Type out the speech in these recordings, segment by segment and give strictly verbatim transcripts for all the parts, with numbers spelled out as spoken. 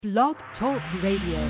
Blog Talk Radio.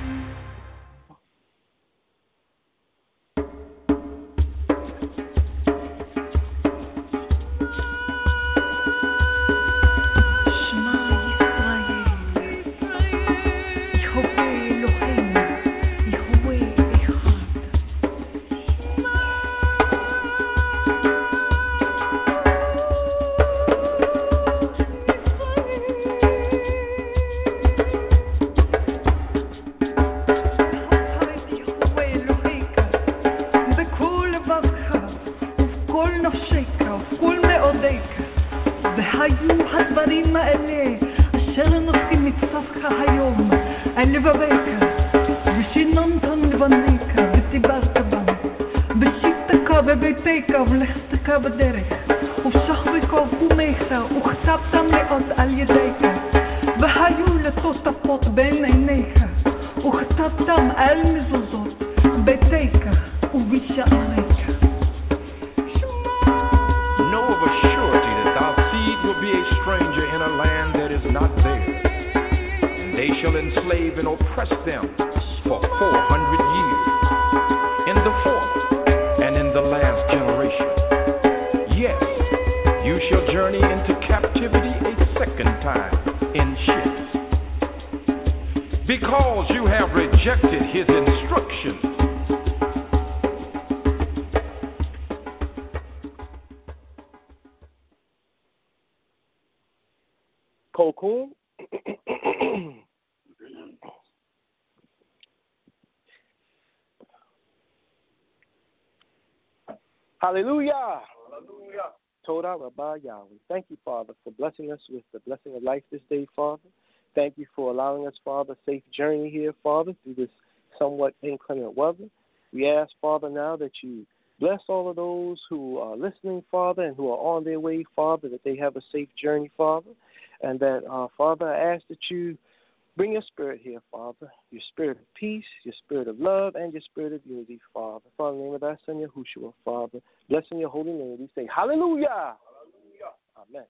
Hallelujah. Hallelujah. Toda Rabbah Yahweh. Thank you, Father, for blessing us with the blessing of life this day, Father. Thank you for allowing us, Father, a safe journey here, Father, through this somewhat inclement weather. We ask, Father, now that you bless all of those who are listening, Father, and who are on their way, Father, that they have a safe journey, Father. And that, uh, Father, I ask that you bring your spirit here, Father, your spirit of peace, your spirit of love, and your spirit of unity, Father. Father, in the name of thy Son, Yahushua, Father, blessing your holy name, we say hallelujah. Hallelujah. Amen.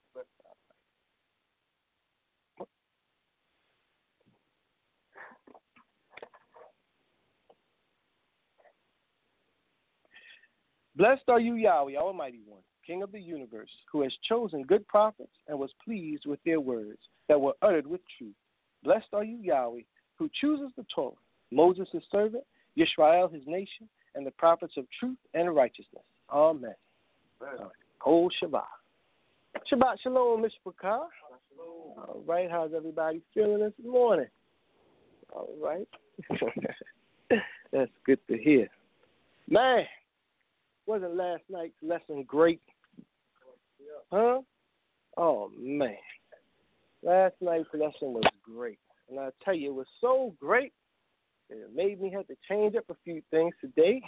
Blessed are you, Yahweh, Almighty One, King of the universe, who has chosen good prophets and was pleased with their words that were uttered with truth. Blessed are you, Yahweh, who chooses the Torah, Moses his servant, Yisrael his nation, and the prophets of truth and righteousness. Amen. Amen. Kol Shabbat. Shabbat Shalom, Mishpachah. All right, how's everybody feeling this morning? All right. That's good to hear. Man, wasn't last night's lesson great? Huh? Oh, man. Last night's lesson was great. And I tell you, it was so great that it made me have to change up a few things today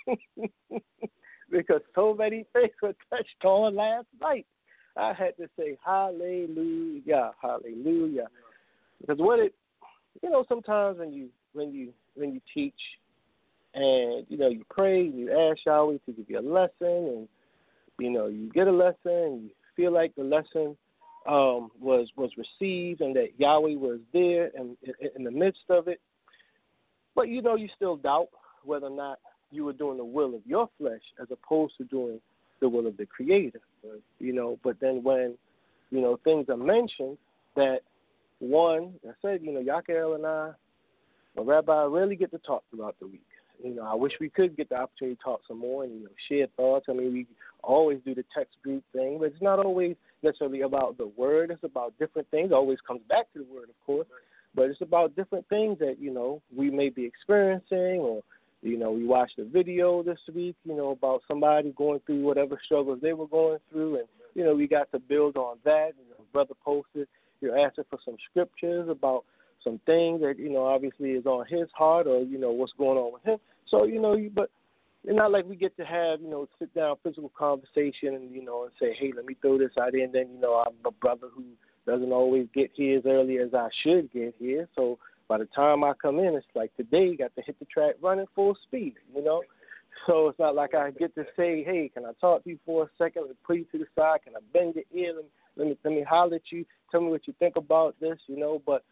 because so many things were touched on last night. I had to say hallelujah, hallelujah. Because what it, you know, sometimes when you when you when you teach and you know you pray, you ask Yahweh to give you a lesson, and you know you get a lesson, and you feel like the lesson um, was was received, and that Yahweh was there and in, in the midst of it. But you know you still doubt whether or not you were doing the will of your flesh as opposed to doing the will of the Creator. You know, but then when you know things are mentioned that one, I said, you know, Yakel and I, my rabbi, rarely get to talk throughout the week. You know, I wish we could get the opportunity to talk some more and, you know, share thoughts. I mean, we always do the text group thing, but it's not always necessarily about the word. It's about different things. It always comes back to the word, of course, but it's about different things that, you know, we may be experiencing, or, you know, we watched a video this week, you know, about somebody going through whatever struggles they were going through, and, you know, we got to build on that. You know, brother posted, you're asking for some scriptures about some things that, you know, obviously is on his heart, or, you know, what's going on with him. So, you know, you, but it's not like we get to have, you know, sit down, physical conversation and, you know, and say, hey, let me throw this out there. And then, you know, I'm a brother who doesn't always get here as early as I should get here. So by the time I come in, it's like today, got to hit the track running full speed, you know. So it's not like I get to say, hey, can I talk to you for a second? Let me put you to the side. Can I bend your ear? Let me, let me, let me holler at you. Tell me what you think about this, you know. But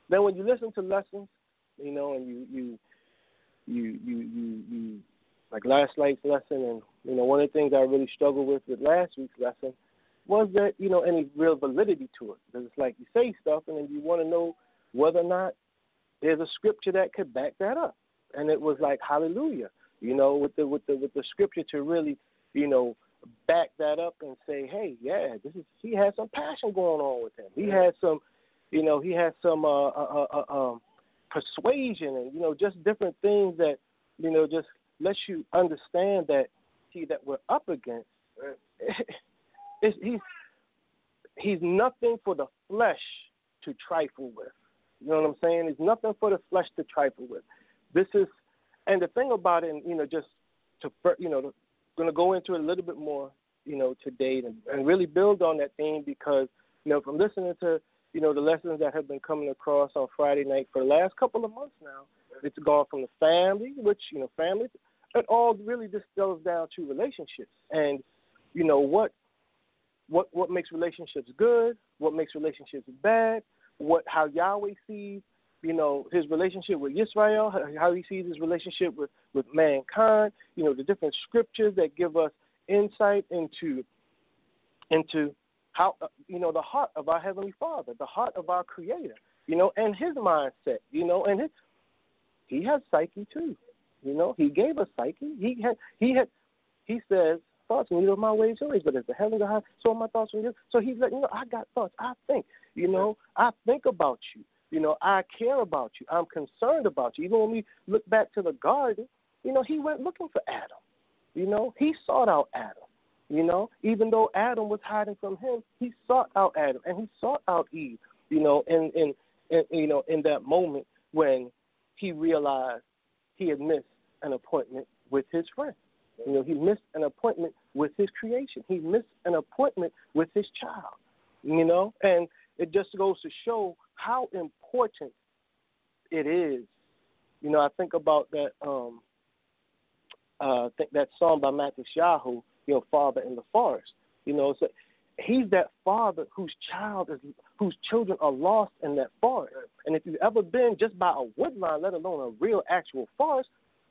then when you listen to lessons, you know, and you you you you you, you like last night's lesson, and you know, one of the things I really struggled with with last week's lesson was that, you know, any real validity to it. Because it's like you say stuff, and then you want to know whether or not there's a scripture that could back that up. And it was like, hallelujah, you know, with the with the with the scripture to really, you know, back that up and say, hey, yeah, this is he had some passion going on with him. He had some, you know, he had some uh, uh, uh, um, persuasion, and you know, just different things that, you know, just lets you understand that he that we're up against. It's, he's he's nothing for the flesh to trifle with. You know what I'm saying? It's nothing for the flesh to trifle with. This is, and the thing about it, and, you know, just to, you know, going to go into it a little bit more, you know, today and, and really build on that theme because, you know, from listening to, you know, the lessons that have been coming across on Friday night for the last couple of months now, it's gone from the family, which, you know, family, it all really distills down to relationships. And, you know, what, What what makes relationships good? What makes relationships bad? What how Yahweh sees, you know, his relationship with Israel, how he sees his relationship with, with mankind. You know, the different scriptures that give us insight into into how you know the heart of our Heavenly Father, the heart of our Creator. You know, and his mindset. You know, and his he has psyche too. You know, he gave us psyche. He had he had he says. Thoughts and you know my ways your ways, but as the heaven the high, so are my thoughts from you. So he's like, you know, I got thoughts. I think, you know, I think about you. You know, I care about you. I'm concerned about you. Even when we look back to the garden, you know, he went looking for Adam. You know, he sought out Adam. You know, even though Adam was hiding from him, he sought out Adam and he sought out Eve. You know, in in, in you know in that moment when he realized he had missed an appointment with his friend. You know, he missed an appointment with his creation. He missed an appointment with his child, you know, and it just goes to show how important it is. You know, I think about that, um, uh, I think that song by Matis Yahu, you know, Father in the Forest. You know, so he's that father whose child is, whose children are lost in that forest. And if you've ever been just by a woodline, let alone a real actual forest,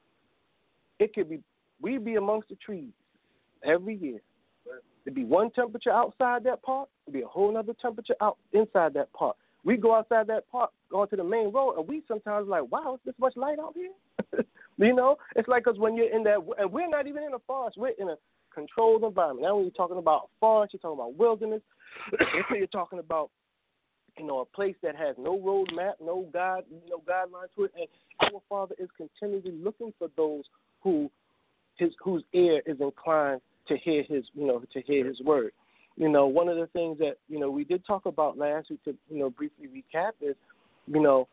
it could be, we'd be amongst the trees every year. There'd be one temperature outside that park, there'd be a whole other temperature out inside that park. We go outside that park, go onto the main road, and we sometimes like, wow, is this much light out here? You know, it's like because when you're in that, and we're not even in a forest, we're in a controlled environment. Now when you're talking about forest, you're talking about wilderness, you're talking about, you know, a place that has no road map, no guide, no guidelines to it, and our Father is continually looking for those who his whose ear is inclined to hear his, you know, to hear his word. You know, one of the things that, you know, we did talk about last week to, you know, briefly recap is, you know,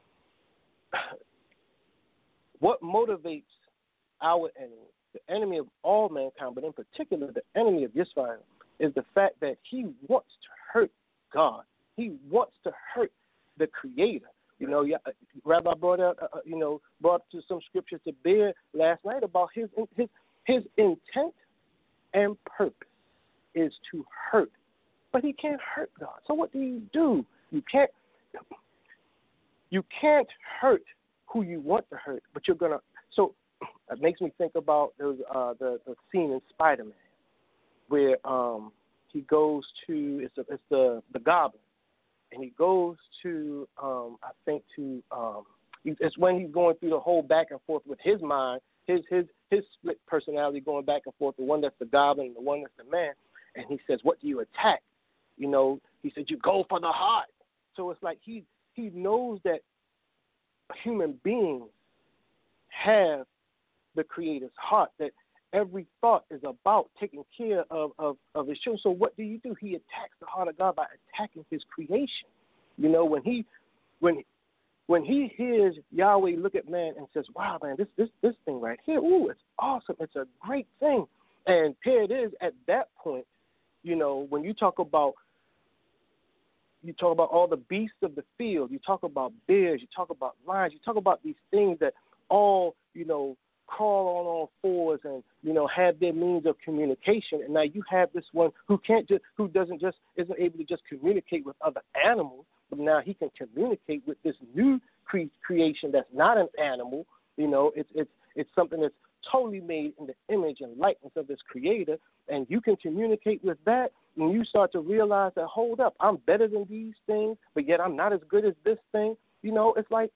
what motivates our enemy, the enemy of all mankind, but in particular the enemy of Israel, is the fact that he wants to hurt God. He wants to hurt the Creator. You know, Rabbi brought out, uh, you know, brought to some scriptures to bear last night about his his his intent and purpose is to hurt, but he can't hurt God. So what do you do? You can't you can't hurt who you want to hurt, but you're gonna. So it makes me think about those uh, the the scene in Spider-Man where um, he goes to it's a, it's the the Goblin. And he goes to, um, I think, to, um, it's when he's going through the whole back and forth with his mind, his his his split personality going back and forth, the one that's the goblin and the one that's the man. And he says, what do you attack? You know, he said, you go for the heart. So it's like he, he knows that human beings have the Creator's heart, that every thought is about taking care of, of, of his children. So what do you do? He attacks the heart of God by attacking his creation. You know, when he when when he hears Yahweh look at man and says, wow, man, this this this thing right here, ooh, it's awesome. It's a great thing. And here it is at that point, you know, when you talk about you talk about all the beasts of the field, you talk about bears, you talk about lions, you talk about these things that all, you know, crawl on all fours and, you know, have their means of communication. And now you have this one who can't just, who doesn't just, isn't able to just communicate with other animals, but now he can communicate with this new cre- creation that's not an animal. You know, it's it's it's something that's totally made in the image and likeness of this creator, and you can communicate with that, and you start to realize that, hold up, I'm better than these things, but yet I'm not as good as this thing. You know, it's like,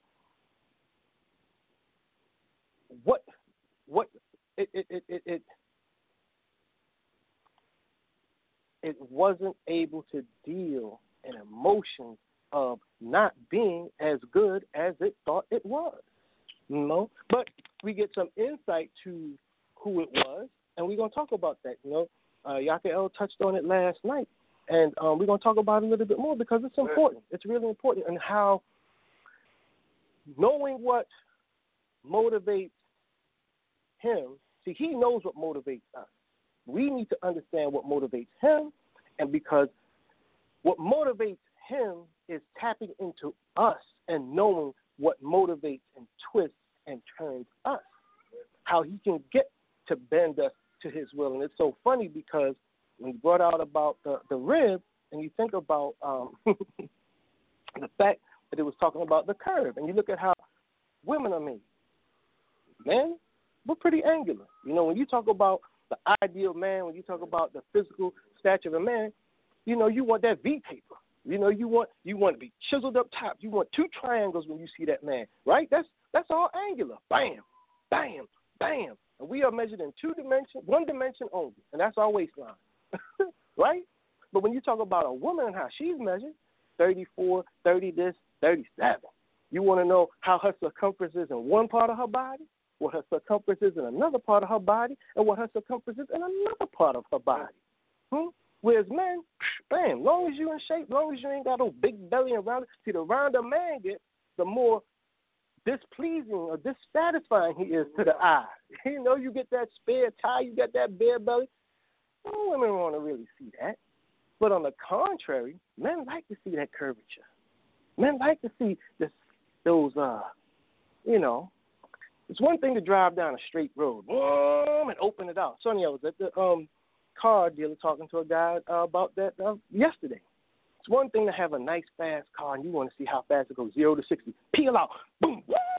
what, what, it, it, it, it, it, it wasn't able to deal in emotions of not being as good as it thought it was. You know, but we get some insight to who it was, and we're going to talk about that. You know, uh, Yakael touched on it last night, and um, we're going to talk about it a little bit more because it's important. It's really important, and how knowing what motivates him. See, he knows what motivates us. We need to understand what motivates him, and because what motivates him is tapping into us and knowing what motivates and twists and turns us, how he can get to bend us to his will. And it's so funny because when you brought out about the, the rib, and you think about um, the fact that it was talking about the curve, and you look at how women are made. Men, we're pretty angular. You know, when you talk about the ideal man, when you talk about the physical stature of a man, you know, you want that V-taper. You know, you want you want to be chiseled up top. You want two triangles when you see that man, right? That's that's all angular. Bam, bam, bam. And we are measured in two dimensions, one dimension only, and that's our waistline, right? But when you talk about a woman and how she's measured, thirty-four, thirty this, thirty-seven. You want to know how her circumference is in one part of her body, what her circumference is in another part of her body, and what her circumference is in another part of her body. Hmm? Whereas men, bam, long as you in shape, long as you ain't got no big belly around it. See, the rounder man gets, the more displeasing or dissatisfying he is to the eye. You know, you get that spare tie, you got that bare belly. No women want to really see that. But on the contrary, men like to see that curvature. Men like to see this, those, uh, you know, it's one thing to drive down a straight road and open it out. Sonny, I was at the um. car dealer talking to a guy uh, about that uh, yesterday. It's one thing to have a nice fast car and you want to see how fast it goes, zero to sixty, peel out, boom,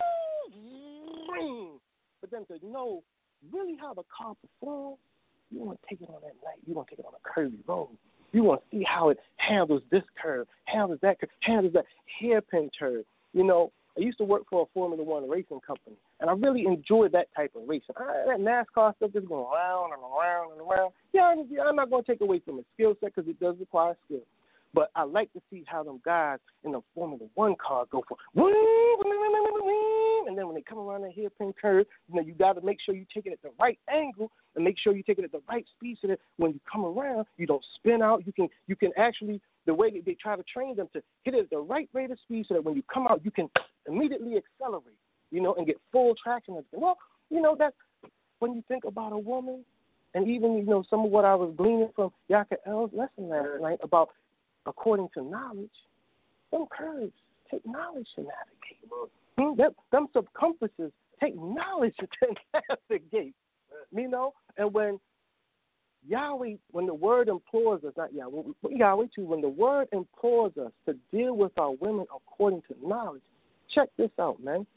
woo, but then to know really how the car performs, you want to take it on that night. You want to take it on a curvy road. You want to see how it handles this curve, handles that curve, handles that hairpin turn. You know, I used to work for a Formula One racing company, and I really enjoyed that type of racing. I, that NASCAR stuff just going around and around and around. Yeah, I'm, yeah, I'm not going to take away from the skill set because it does require skill. But I like to see how them guys in the Formula One car go for, and then when they come around that hairpin curve, you know, you got to make sure you take it at the right angle and make sure you take it at the right speed so that when you come around, you don't spin out. You can, you can actually, the way that they try to train them to hit it at the right rate of speed so that when you come out, you can immediately accelerate, you know, and get full traction. Well, you know, that's when you think about a woman, and even, you know, some of what I was gleaning from Yakael's lesson last night about, according to knowledge, them curves take knowledge to navigate. Hmm? Them, them circumferences take knowledge to navigate, you know? And when Yahweh, when the word implores us, not Yahweh, Yahweh too, when the word implores us to deal with our women according to knowledge, check this out, man.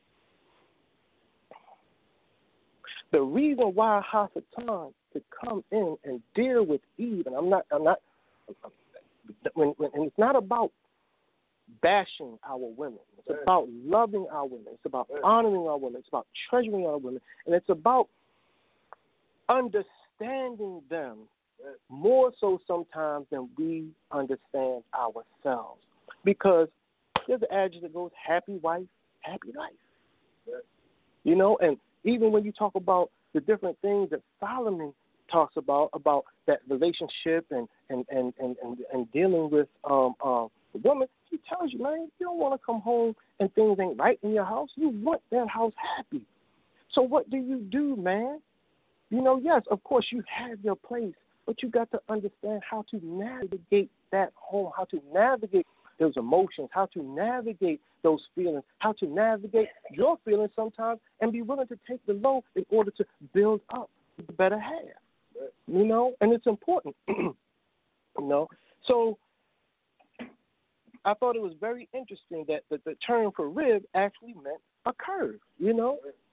The reason why Hasatan could come in and deal with Eve, and I'm not, I'm not, when, when, and it's not about bashing our women. It's yeah. about loving our women. It's about yeah. honoring our women. It's about treasuring our women, and it's about understanding them yeah. more so sometimes than we understand ourselves. Because there's an adage that goes, "Happy wife, happy life." Yeah. You know, and even when you talk about the different things that Solomon talks about, about that relationship and, and, and, and, and, and dealing with um, uh, the woman, he tells you, man, you don't want to come home and things ain't right in your house. You want that house happy. So what do you do, man? You know, yes, of course you have your place, but you got to understand how to navigate that home, how to navigate those emotions, how to navigate those feelings, how to navigate your feelings sometimes and be willing to take the low in order to build up the better half, you know, and it's important, you know. So I thought it was very interesting that the, the term for rib actually meant a curve, you know?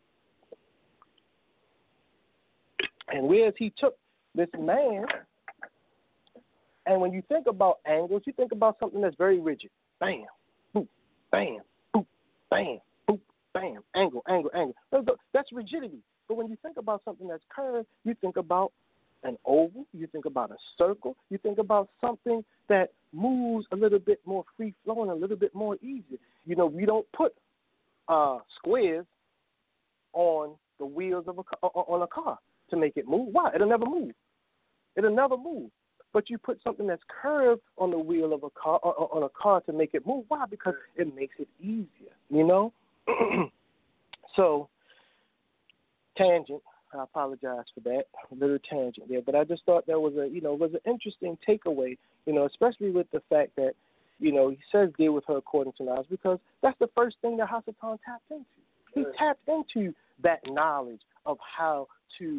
And whereas he took this man, and when you think about angles, you think about something that's very rigid. Bam, boop, bam, boop, bam, boop, bam, angle, angle, angle. That's rigidity. But when you think about something that's curved, you think about an oval, you think about a circle, you think about something that moves a little bit more free-flowing, a little bit more easy. You know, we don't put uh, squares on the wheels of a on a car to make it move. Why? It'll never move. It'll never move. But you put something that's curved on the wheel of a car or on a car to make it move. Why? Because it makes it easier. You know. So, tangent. I apologize for that, a little tangent there. But I just thought that was a, you know, was an interesting takeaway. You know, especially with the fact that, you know, he says deal with her according to knowledge, because that's the first thing that Hasatan tapped into. He tapped into that knowledge of how to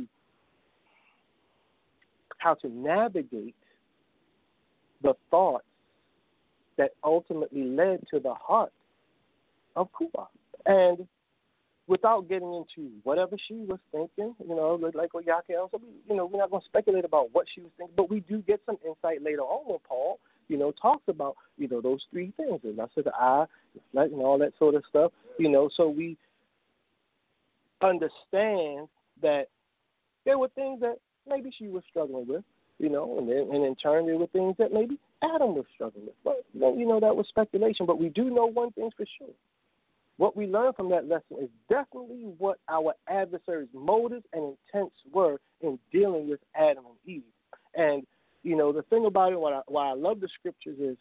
how to navigate the thoughts that ultimately led to the heart of Kuba. And without getting into whatever she was thinking, you know, like what Yake also, you know, we're not going to speculate about what she was thinking, but we do get some insight later on when Paul, you know, talks about, you know, those three things, the lust of the eye, the flesh, and all that sort of stuff, you know, so we understand that there were things that maybe she was struggling with, you know, and then and in turn there were things that maybe Adam was struggling with. But, you know, that was speculation. But we do know one thing for sure. What we learn from that lesson is definitely what our adversaries' motives and intents were in dealing with Adam and Eve. And, you know, the thing about it, why I, why I love the scriptures is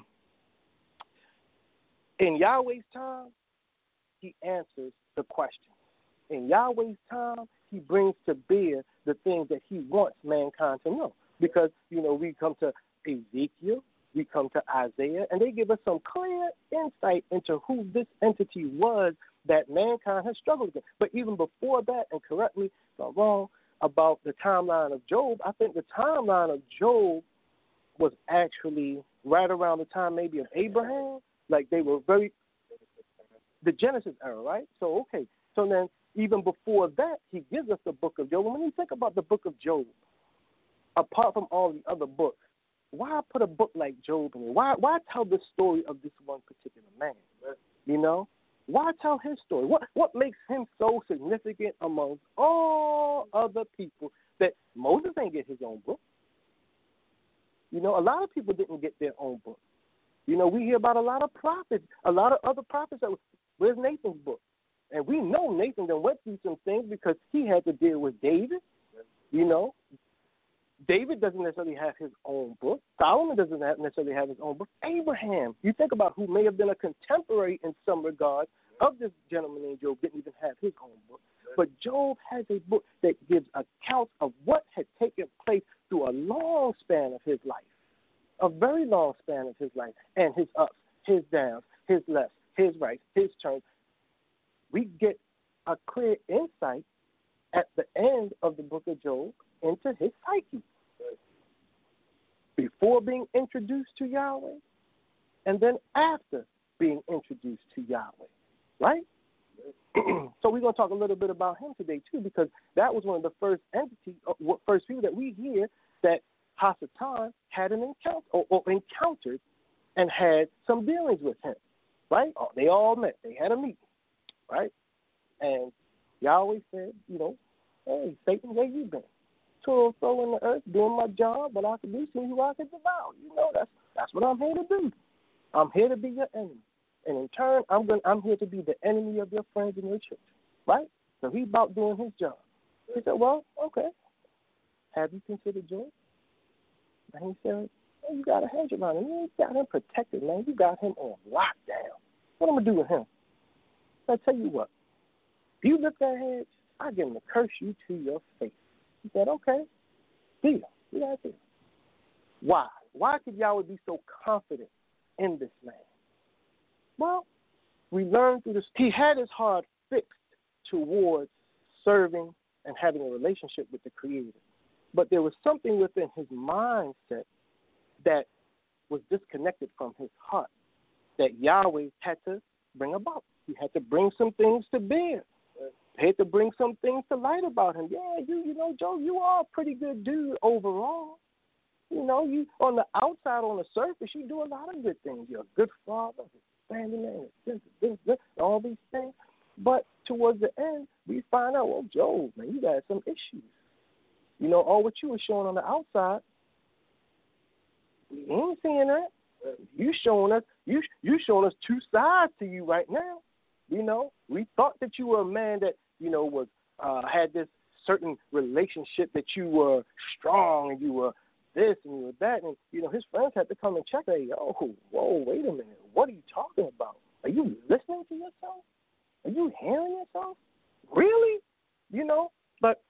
in Yahweh's time, he answers the question. In Yahweh's time, he brings to bear the things that he wants mankind to know. Because, you know, we come to Ezekiel, we come to Isaiah, and they give us some clear insight into who this entity was that mankind has struggled with. But even before that, and correct me if I'm wrong, about the timeline of Job, I think the timeline of Job was actually right around the time maybe of Abraham. Like they were very, the Genesis era, right? So, okay. So then even before that, he gives us the book of Job. And when you think about the book of Job, apart from all the other books, why put a book like Job in it? Why why tell the story of this one particular man? You know? Why tell his story? What what makes him so significant amongst all other people that Moses didn't get his own book? You know, a lot of people didn't get their own book. You know, we hear about a lot of prophets, a lot of other prophets that was, where's Nathan's book? And we know Nathan then went through some things because he had to deal with David, you know. David doesn't necessarily have his own book. Solomon doesn't have necessarily have his own book. Abraham, you think about who may have been a contemporary in some regards of this gentleman named Job, didn't even have his own book. But Job has a book that gives accounts of what had taken place through a long span of his life, a very long span of his life, and his ups, his downs, his lefts, his rights, his turns. We get a clear insight at the end of the book of Job into his psyche. Before being introduced to Yahweh, and then after being introduced to Yahweh, right? So we're going to talk a little bit about him today, too, because that was one of the first entities, uh, first people that we hear that Hasatan had an encounter, or, or encountered and had some dealings with him, right? Oh, they all met. They had a meeting, right? And Yahweh said, you know, hey, Satan, where you been? To and fro in the earth, doing my job, but I can do see who I can devour. You know, that's that's what I'm here to do. I'm here to be your enemy. And in turn, I'm going I'm here to be the enemy of your friends and your church. Right? So he's about doing his job. He said, well, okay. Have you considered Job? And he said, well, you got a hedge around him. You got him protected, man. You got him on lockdown. What am I going to do with him? So I tell you what. If you lift that hedge, I get him to curse you to your face. He said, okay, deal. We got a deal. Why? Why could Yahweh be so confident in this man? Well, we learned through this. He had his heart fixed towards serving and having a relationship with the Creator. But there was something within his mindset that was disconnected from his heart. that Yahweh had to bring about. He had to bring some things to bear. He had to bring some things to light about him. Yeah, you you know, Joe, you are a pretty good dude overall. You know, you on the outside, on the surface, you do a lot of good things. You're a good father, a family man, this, this, this, all these things. But towards the end, we find out, well, Joe, man, you got some issues. You know, all what you were showing on the outside, we ain't seeing that. You showing us, you you showing us two sides to you right now. You know, we thought that you were a man that, you know, was uh, had this certain relationship, that you were strong and you were this and you were that, and you know his friends had to come and check. Hey, oh, whoa, wait a minute, what are you talking about? Are you listening to yourself? Are you hearing yourself? Really? You know, but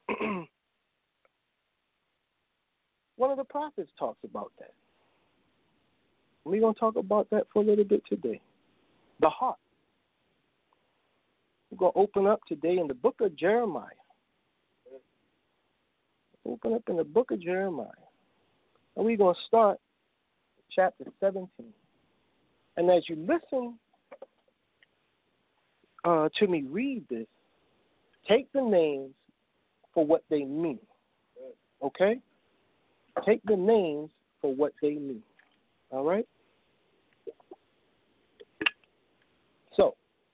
one of the prophets talks about that. We're going to talk about that for a little bit today. The heart. We're going to open up today in the book of Jeremiah. Open up in the book of Jeremiah. And we're going to start chapter seventeen. And as you listen uh, to me read this, take the names for what they mean. Okay? Take the names for what they mean. All right? So,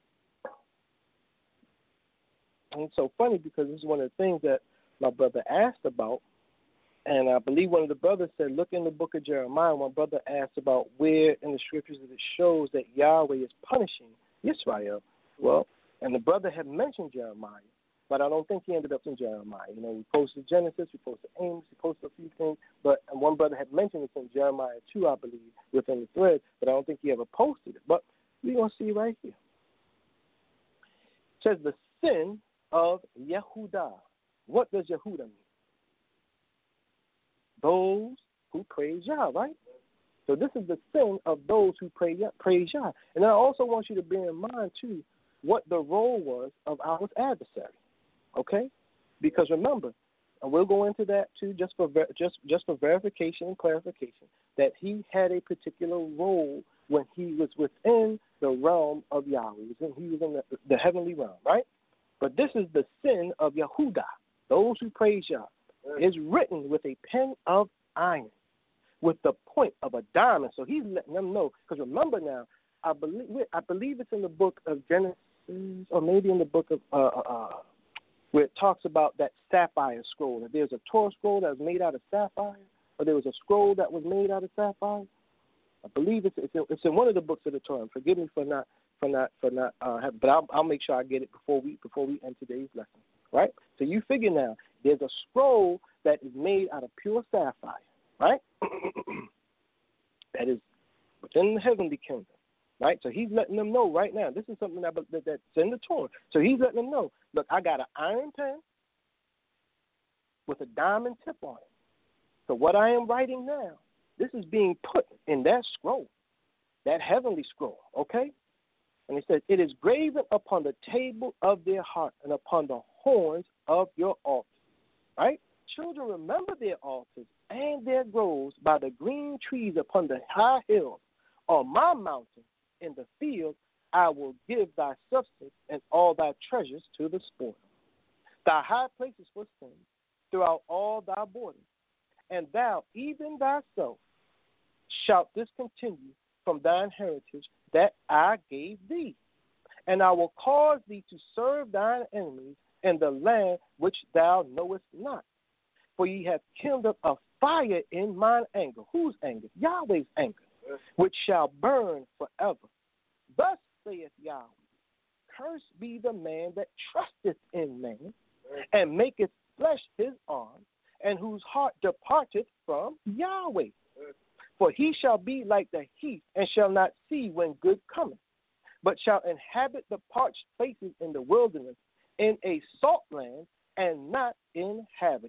and it's so funny because this is one of the things that my brother asked about. And I believe one of the brothers said, look in the book of Jeremiah. One brother asked about where in the scriptures that it shows that Yahweh is punishing Israel. Well, and the brother had mentioned Jeremiah, but I don't think he ended up in Jeremiah. You know, we posted Genesis, we posted Amos, we posted a few things, but and one brother had mentioned it in Jeremiah two, I believe, within the thread, but I don't think he ever posted it. But we're going to see right here. It says the sin of Yehudah. What does Yehudah mean? Those who praise Yah, right? So this is the sin of those who pray, praise Yah. And then I also want you to bear in mind, too, what the role was of our adversary, okay? Because remember, and we'll go into that, too, just for ver- just, just for verification and clarification, that he had a particular role when he was within the realm of Yahweh. He was in, he was in the, the heavenly realm, right? But this is the sin of Yehudah, those who praise Yah. Is written with a pen of iron, with the point of a diamond. So he's letting them know. Because remember now, I believe I believe it's in the book of Genesis, or maybe in the book of uh, uh, where it talks about that sapphire scroll. That there's a Torah scroll that was made out of sapphire, or there was a scroll that was made out of sapphire. I believe it's it's in, it's in one of the books of the Torah. Forgive me for not for not for not. Uh, have, but I'll, I'll make sure I get it before we before we end today's lesson. Right? So you figure now, there's a scroll that is made out of pure sapphire, right? That is within the heavenly kingdom, right? So he's letting them know right now. This is something that, that that's in the Torah. So he's letting them know, look, I got an iron pen with a diamond tip on it. So what I am writing now, this is being put in that scroll, that heavenly scroll, okay? And it says, it is graven upon the table of their heart and upon the horns of your altars, right? Children, remember their altars and their groves by the green trees upon the high hills. On my mountain in the field I will give thy substance and all thy treasures to the spoil. Thy high places for sin throughout all thy borders, and thou, even thyself, shalt discontinue from thine heritage that I gave thee. And I will cause thee to serve thine enemies in the land which thou knowest not. For ye have kindled a fire in mine anger. Whose anger? Yahweh's anger, which shall burn forever. Thus saith Yahweh, cursed be the man that trusteth in man, and maketh flesh his arm, and whose heart departeth from Yahweh. For he shall be like the heath, and shall not see when good cometh, but shall inhabit the parched places in the wilderness, in a salt land, and not inhabited.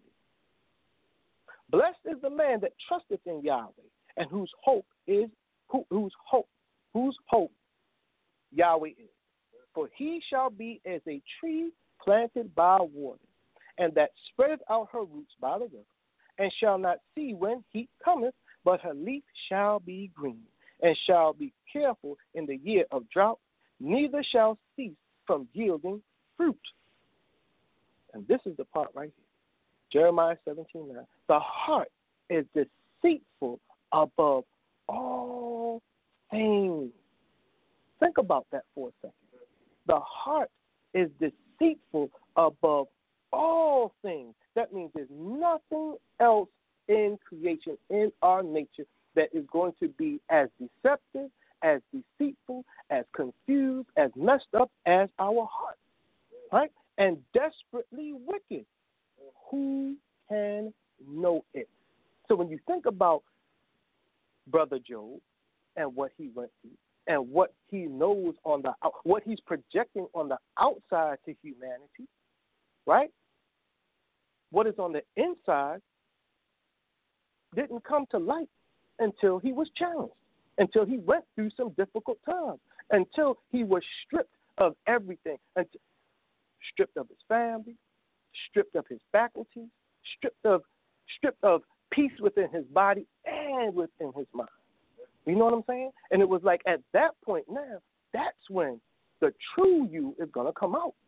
Blessed is the man that trusteth in Yahweh, and whose hope is who, whose hope whose hope Yahweh is. For he shall be as a tree planted by waters, and that spreadeth out her roots by the river, and shall not see when heat cometh, but her leaf shall be green, and shall be careful in the year of drought, neither shall cease from yielding fruit. And this is the part right here. Jeremiah seventeen nine. The heart is deceitful above all things. Think about that for a second. The heart is deceitful above all things. That means there's nothing else in creation, in our nature, that is going to be as deceptive, as deceitful, as confused, as messed up as our heart, right? And desperately wicked. Who can know it? So when you think about Brother Job and what he went through, and what he knows on the what he's projecting on the outside to humanity, right? What is on the inside didn't come to light until he was challenged, until he went through some difficult times, until he was stripped of everything, until, stripped of his family, stripped of his faculties, stripped of stripped of peace within his body and within his mind. You know what I'm saying? And it was like at that point now, that's when the true you is going to come out.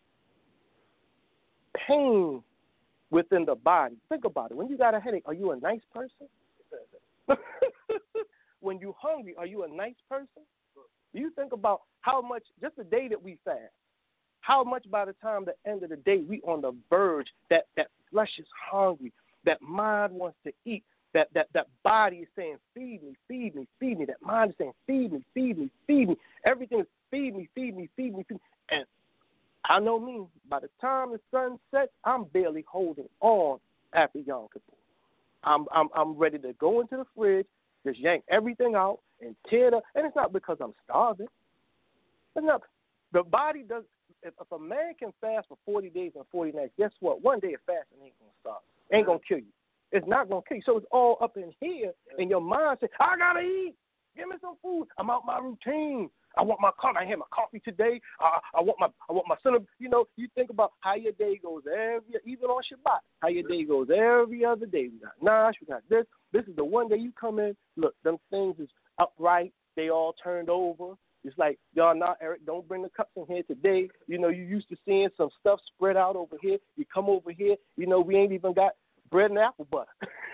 Pain within the body. Think about it. When you got a headache, are you a nice person? When you're hungry, are you a nice person? Do you think about how much, just the day that we fast, how much by the time the end of the day we on the verge, that, that flesh is hungry, that mind wants to eat, That, that that body is saying, feed me, feed me, feed me. That mind is saying, feed me, feed me, feed me. Everything is feed me, feed me, feed me, feed me. And I know me, by the time the sun sets, I'm barely holding on after Yom Kippur. I'm, I'm, I'm ready to go into the fridge, just yank everything out and tear it up. And it's not because I'm starving. It's not. The body does. If, if a man can fast for forty days and forty nights, guess what? One day of fasting ain't going to stop. Ain't going to kill you. It's not going to kill you. So it's all up in here, and your mind says, I got to eat. Give me some food. I'm out my routine. I want my coffee. I had my coffee today. Uh, I want my I want my son. You know, you think about how your day goes every, even on Shabbat, how your day goes every other day. We got Nash, we got this. This is the one day you come in. Look, them things is upright. They all turned over. It's like, y'all, not Eric, don't bring the cups in here today. You know, you used to seeing some stuff spread out over here. You come over here. You know, we ain't even got bread and apple butter.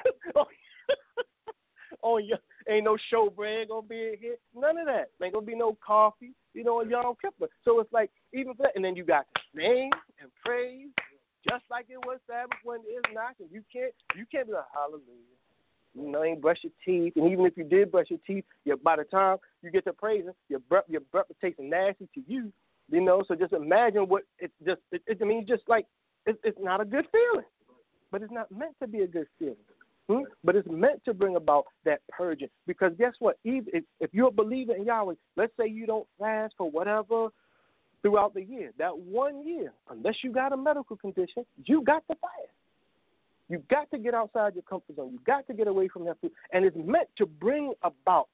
Oh, yeah. Ain't no showbread gonna be in here. None of that. Ain't gonna be no coffee, you know, on Yom Kippur. So it's like, even for that, and then you got to sing and praise, just like it was Sabbath when it is not. And you can't, you can't be like, hallelujah. You know, ain't brush your teeth. And even if you did brush your teeth, you, by the time you get to praising, your breath, your breath will taste nasty to you. You know, so just imagine what it just. It, it, I mean, just like it, it's not a good feeling. But it's not meant to be a good feeling. Hmm? But it's meant to bring about that purging. Because guess what? Even if, if you're a believer in Yahweh, let's say you don't fast for whatever throughout the year. That one year, unless you got a medical condition, you got to fast. You got to get outside your comfort zone. You got to get away from that food. And it's meant to bring about,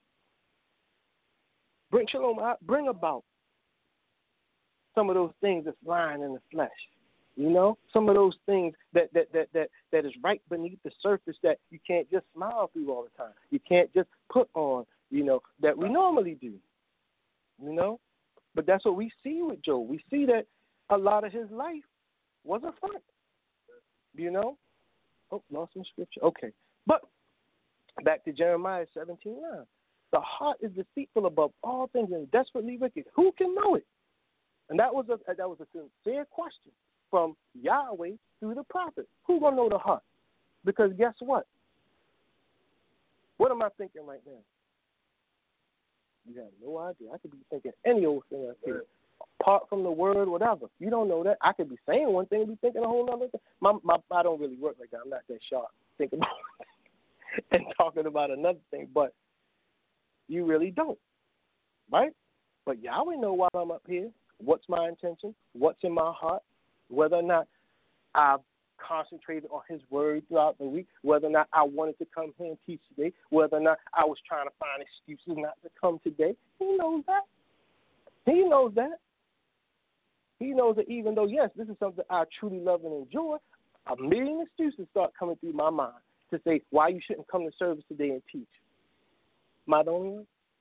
bring shalom, bring about some of those things that's lying in the flesh. You know, some of those things that, that, that, that, that is right beneath the surface that you can't just smile through all the time. You can't just put on, you know, that we normally do, you know. But that's what we see with Job. We see that a lot of his life was a front, you know. Oh, lost some scripture. Okay. But back to Jeremiah seventeen nine. The heart is deceitful above all things and desperately wicked. Who can know it? And that was a, that was a sincere question from Yahweh through the prophet. Who gonna know the heart? Because guess what? What am I thinking right now? You have no idea. I could be thinking any old thing I feel. Apart from the word, whatever. You don't know that. I could be saying one thing and be thinking a whole other thing. My, my, I don't really work like that. I'm not that sharp thinking about and talking about another thing. But you really don't, right? But Yahweh know why I'm up here. What's my intention? What's in my heart? Whether or not I've concentrated on his word throughout the week, whether or not I wanted to come here and teach today, whether or not I was trying to find excuses not to come today. He knows that. He knows that. He knows that even though, yes, this is something I truly love and enjoy, a million excuses start coming through my mind to say why you shouldn't come to service today and teach. Am I the only one?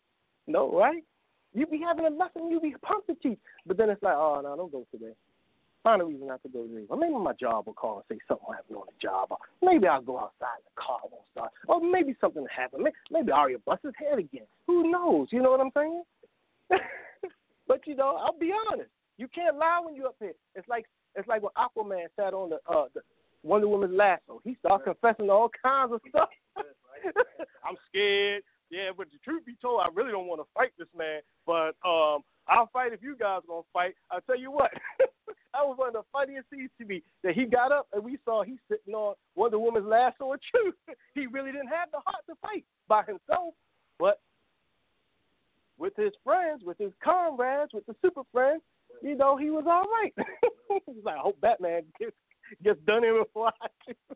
No, right? You be having a lesson, you be pumped to teach. But then it's like, oh, no, don't go today. Find a reason not to go today. Or maybe my job will call and say something happened on the job. Or maybe I'll go outside and the car won't start. Or maybe something happened. Maybe, maybe Aria busts his head again. Who knows? You know what I'm saying? But, you know, I'll be honest. You can't lie when you're up here. It's like it's like when Aquaman sat on the, uh, the Wonder Woman's lasso. He started confessing all kinds of stuff. I'm scared. Yeah, but the truth be told, I really don't want to fight this man. But um, I'll fight if you guys are going to fight. I'll tell you what. That was one of the funniest scenes to me, that he got up and we saw he sitting on Wonder Woman's lasso of truth. He really didn't have the heart to fight by himself. But with his friends, with his comrades, with the super friends, you know, he was all right. He's like, I hope Batman gets, gets done in before I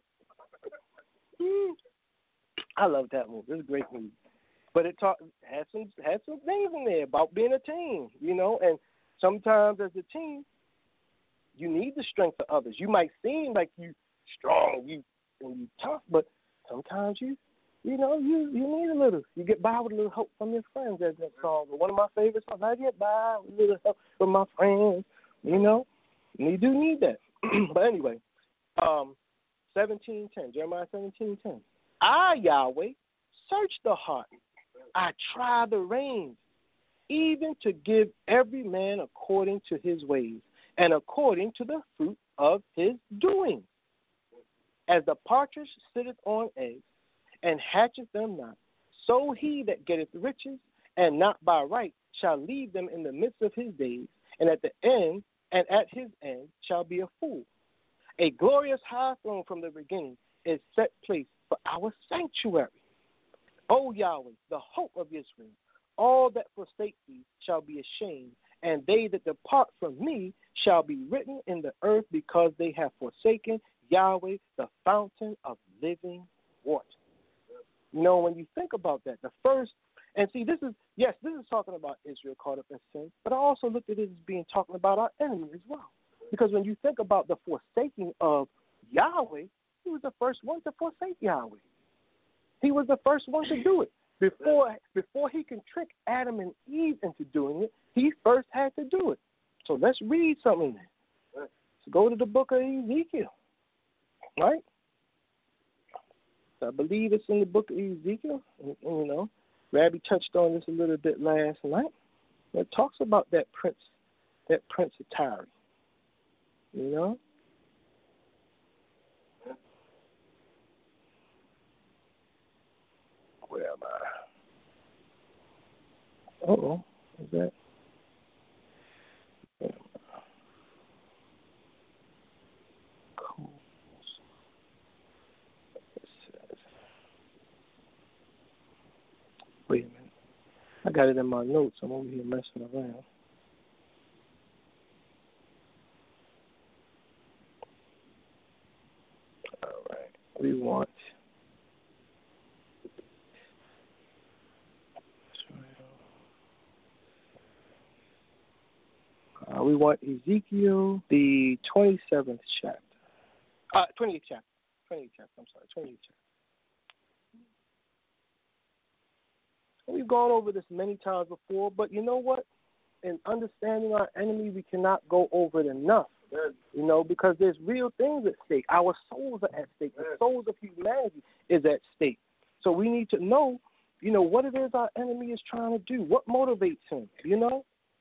do. I love that movie. It's a great movie. But it talk, had some had some things in there about being a team, you know, and sometimes as a team, you need the strength of others. You might seem like you strong, you and you tough, but sometimes you, you know, you, you need a little. You get by with a little help from your friends, as that song. But one of my favorite songs, I get by with a little help from my friends, you know. And you do need that. But anyway, um, seventeen ten, Jeremiah seventeen ten. I, Yahweh, search the heart. I try the reins, even to give every man according to his ways and according to the fruit of his doing. As the partridge sitteth on eggs and hatcheth them not, so he that getteth riches and not by right shall leave them in the midst of his days, and at the end and at his end shall be a fool. A glorious high throne from the beginning is set place for our sanctuary. O Yahweh, the hope of Israel, all that forsake thee shall be ashamed, and they that depart from me shall be written in the earth, because they have forsaken Yahweh, the fountain of living water. You know, when you think about that, the first, and see, this is, yes, this is talking about Israel caught up in sin, but I also looked at it as being talking about our enemy as well. Because when you think about the forsaking of Yahweh, he was the first one to forsake Yahweh. He was the first one to do it. Before before he can trick Adam and Eve into doing it, he first had to do it. So let's read something there. Let's go to the book of Ezekiel, right? So I believe it's in the book of Ezekiel. And, and, you know, Rabbi touched on this a little bit last night. It talks about that prince, that prince of Tyre. You know? Where am I? Uh-oh. Is that? Where am I? Cool. It says, wait a minute. I got it in my notes. I'm over here messing around. All right. We want... Uh, we want Ezekiel, the twenty-seventh chapter. Uh, twenty-eighth chapter. twenty-eighth chapter, I'm sorry, twenty-eighth chapter. We've gone over this many times before, but you know what? In understanding our enemy, we cannot go over it enough, you know, because there's real things at stake. Our souls are at stake. The souls of humanity is at stake. So we need to know, you know, what it is our enemy is trying to do, what motivates him, you know?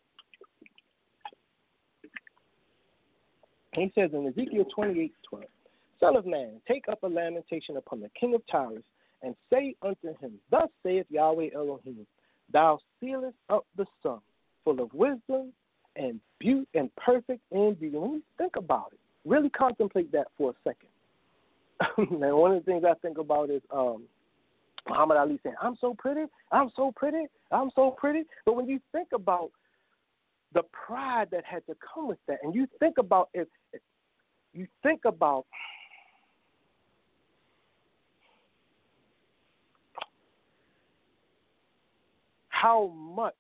He says in Ezekiel twenty-eight twelve, Son of man, take up a lamentation upon the king of Tyrus, and say unto him, Thus saith Yahweh Elohim, Thou sealest up the sum, full of wisdom and beauty and perfect in beauty. When you think about it, really contemplate that for a second. Now, one of the things I think about is um, Muhammad Ali saying, I'm so pretty, I'm so pretty, I'm so pretty. But when you think about the pride that had to come with that, and you think about if, if you think about how much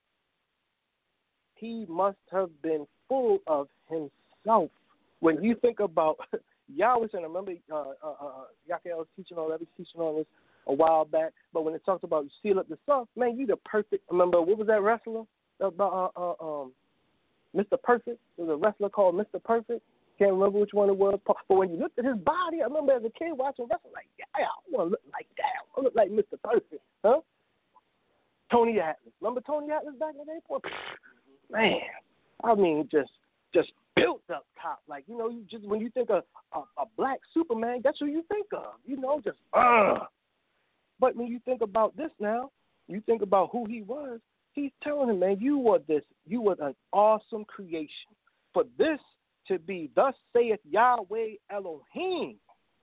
he must have been full of himself. When you think about Yahweh, and I remember uh, uh, uh, Yakel was teaching on, I was teaching on this a while back. But when it talks about you seal up the sun, man, you the perfect. Remember what was that wrestler about? Uh, uh, um, Mister Perfect. There was a wrestler called Mister Perfect. Can't remember which one it was. But when you looked at his body, I remember as a kid watching wrestling, like, yeah, I want to look like that. I want to look like Mister Perfect, huh? Tony Atlas. Remember Tony Atlas back in the day? Boy, man, I mean, just just built up top. Like, you know, you just when you think of a, a black Superman, that's who you think of. You know, just, uh. But when you think about this now, you think about who he was, he's telling him, man, you were this, you were an awesome creation. For this to be, thus saith Yahweh Elohim,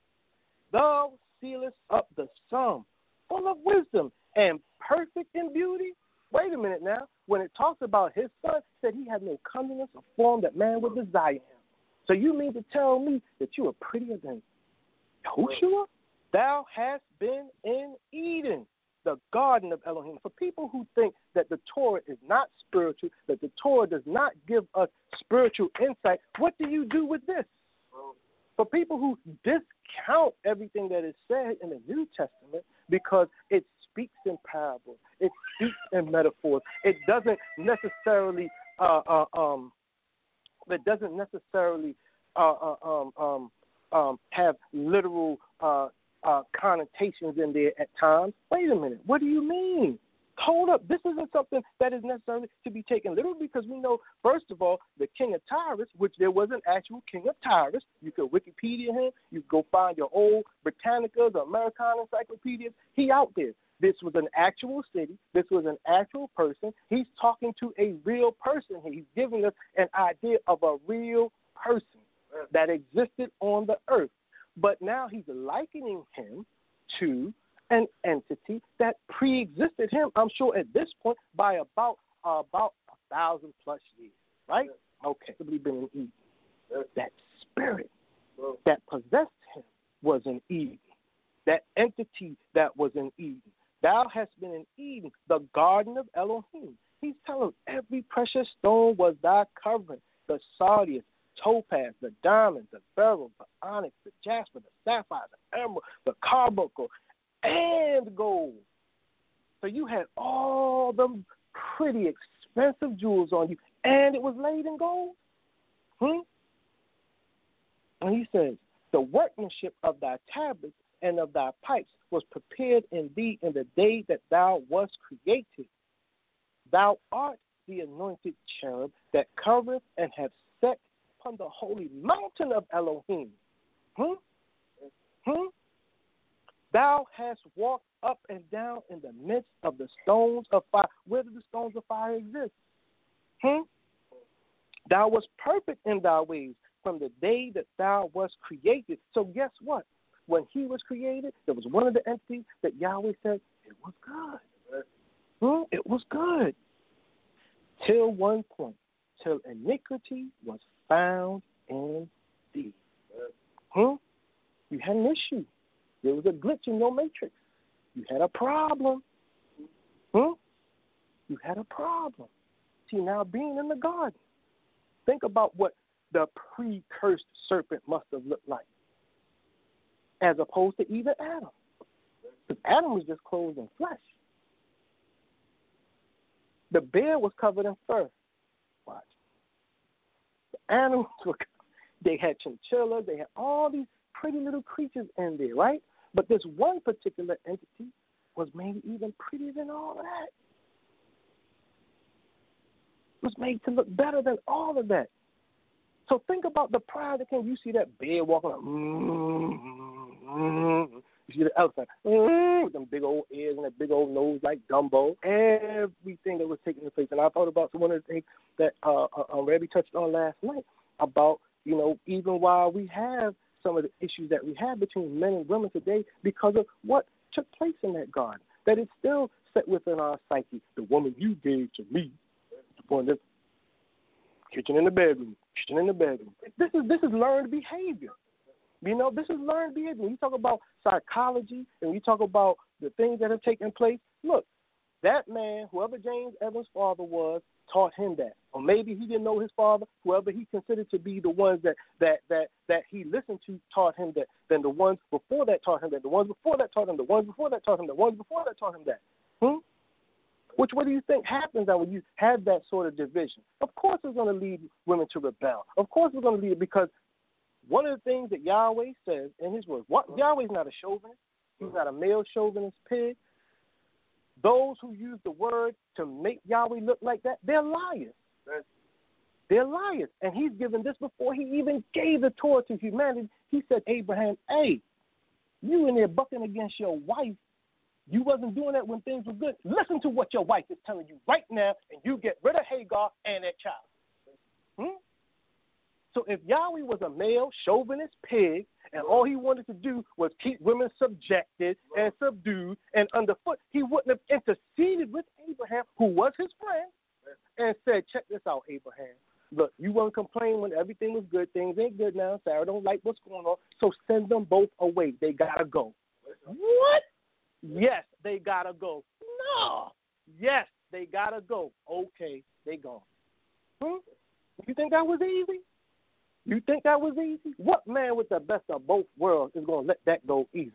thou sealest up the sum, full of wisdom and perfect in beauty. Wait a minute now. When it talks about his son, it said he had no comeliness or form that man would desire him. So you mean to tell me that you are prettier than Yahushua? Thou hast been in Eden, the garden of Elohim. For people who think that the Torah is not spiritual, that the Torah does not give us spiritual insight, what do you do with this? For people who discount everything that is said in the New Testament because it speaks in parables, it speaks in metaphors, it doesn't necessarily, uh, uh, um, it doesn't necessarily uh, uh, um, um, um, have literal uh, uh, connotations in there at times. Wait a minute, what do you mean? Hold up, this isn't something that is necessarily to be taken literally because we know, first of all, the king of Tyrus, which there was an actual king of Tyrus. You could Wikipedia him. You could go find your old Britannicas or Americana encyclopedias. He out there. This was an actual city. This was an actual person. He's talking to a real person. He's giving us an idea of a real person that existed on the earth. But now he's likening him to an entity that pre-existed him, I'm sure, at this point by about uh, about a thousand plus years, right? Okay, somebody been in Eden. That spirit that possessed him was in Eden. That entity that was in Eden. Thou hast been in Eden, the garden of Elohim. He's telling every precious stone was thy covering. The sardius, topaz, the diamond, the beryl, the onyx, the jasper, the sapphire, the emerald, the carbuncle, and gold. So you had all them pretty expensive jewels on you, and it was laid in gold. Hmm? And he says, the workmanship of thy tablets and of thy pipes was prepared in thee in the day that thou wast created. Thou art the anointed cherub that covereth and hath set upon the holy mountain of Elohim. Hmm? Hmm? Thou hast walked up and down in the midst of the stones of fire. Where do the stones of fire exist? Hmm? Thou wast perfect in thy ways from the day that thou wast created. So guess what? When he was created, there was one of the entities that Yahweh said, it was good. Hmm? It was good. Till one point, till iniquity was found in thee. Hmm? You had an issue. There was a glitch in your matrix. You had a problem. Hmm? You had a problem. See, now being in the garden, think about what the pre-cursed serpent must have looked like, as opposed to even Adam. Because Adam was just clothed in flesh. The bear was covered in fur. Watch. The animals were, they had chinchillas, they had all these pretty little creatures in there, right? But this one particular entity was made even prettier than all of that. It was made to look better than all of that. So think about the pride that came. You see that bear walking up. Mm-hmm, mm-hmm. You see the elephant mm-hmm, with them big old ears and that big old nose like Dumbo. Everything that was taking place. And I thought about one of the things that uh, uh, Rabbi touched on last night about, you know, even while we have some of the issues that we have between men and women today because of what took place in that garden, that it's still set within our psyche. The woman you gave to me, the one that kitchen in the bedroom, kitchen in the bedroom. This is this is learned behavior. You know, this is learned behavior. When you talk about psychology and you talk about the things that have taken place, look, that man, whoever James Evans' father was, taught him that. Or maybe he didn't know his father. Whoever he considered to be the ones that, that, that, that he listened to taught him that. Then the ones before that taught him that. The ones before that taught him. The ones before that taught him. The ones before that taught him that. Hmm? Which, what do you think happens now when you have that sort of division? Of course it's going to lead women to rebel. Of course it's going to lead, because one of the things that Yahweh says in his word, what, Yahweh's not a chauvinist. He's not a male chauvinist pig. Those who use the word to make Yahweh look like that, they're liars. They're liars. And he's given this before he even gave the Torah to humanity. He said, Abraham, hey, you in there bucking against your wife. You wasn't doing that when things were good. Listen to what your wife is telling you right now, and you get rid of Hagar and that child. Hmm? So if Yahweh was a male chauvinist pig, and all he wanted to do was keep women subjected and subdued and underfoot, he wouldn't have interceded with Abraham, who was his friend, and said, check this out, Abraham. Look, you won't complain when everything was good. Things ain't good now. Sarah don't like what's going on. So send them both away. They got to go. What? Yes, they got to go. No. Yes, they got to go. Okay, they gone. Hmm? You think that was easy? You think that was easy? What man with the best of both worlds is going to let that go easily?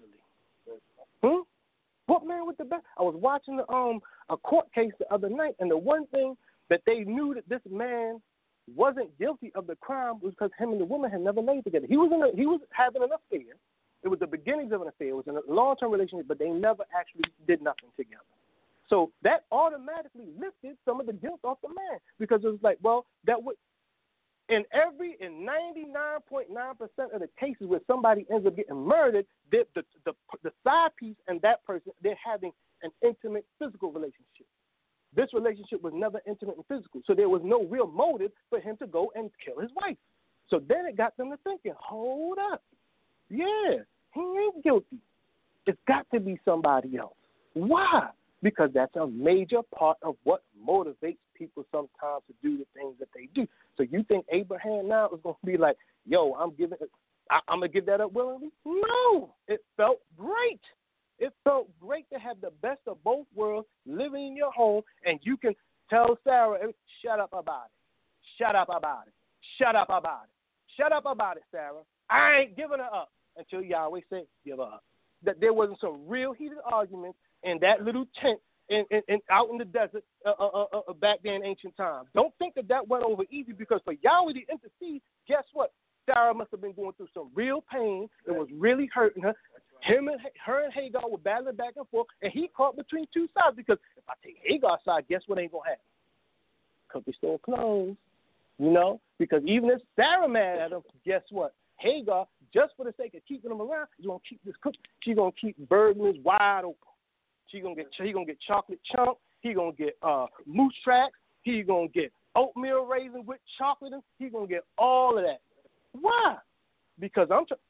Hmm? What man with the best? I was watching the, um a court case the other night, and the one thing that they knew that this man wasn't guilty of the crime was because him and the woman had never laid together. He was in a, he was having an affair. It was the beginnings of an affair. It was in a long-term relationship, but they never actually did nothing together. So that automatically lifted some of the guilt off the man, because it was like, well, that would in every in ninety-nine point nine percent of the cases where somebody ends up getting murdered, the the, the the side piece and that person, they're having an intimate physical relationship. This relationship was never intimate and physical, so there was no real motive for him to go and kill his wife. So then it got them to thinking, hold up, yeah, he ain't guilty. It's got to be somebody else. Why? Because that's a major part of what motivates people sometimes to do the things that they do. So you think Abraham now is going to be like, yo, I'm giving, I, I'm going to give that up willingly? No, it felt great. It felt great to have the best of both worlds living in your home, and you can tell Sarah, shut up about it. Shut up about it. Shut up about it. Shut up about it, Sarah. I ain't giving her up until Yahweh said, give her up. That there wasn't some real heated arguments in that little tent in, in, in, out in the desert uh, uh, uh, uh, back then in ancient times. Don't think that that went over easy, because for Yahweh to intercede, guess what? Sarah must have been going through some real pain. It was really hurting her. Him and her and Hagar were battling back and forth, and he caught between two sides, because if I take Hagar's side, guess what ain't going to happen? Because they stole clothes, you know? Because even if Sarah mad at him, guess what? Hagar, just for the sake of keeping him around, is going to keep this cook. She's going to keep burgers wide open. She's going to get he gonna get chocolate chunk. He's going to get uh, moose tracks. He's going to get oatmeal raisin with chocolate. He's going to get all of that. Why? Because I'm trying.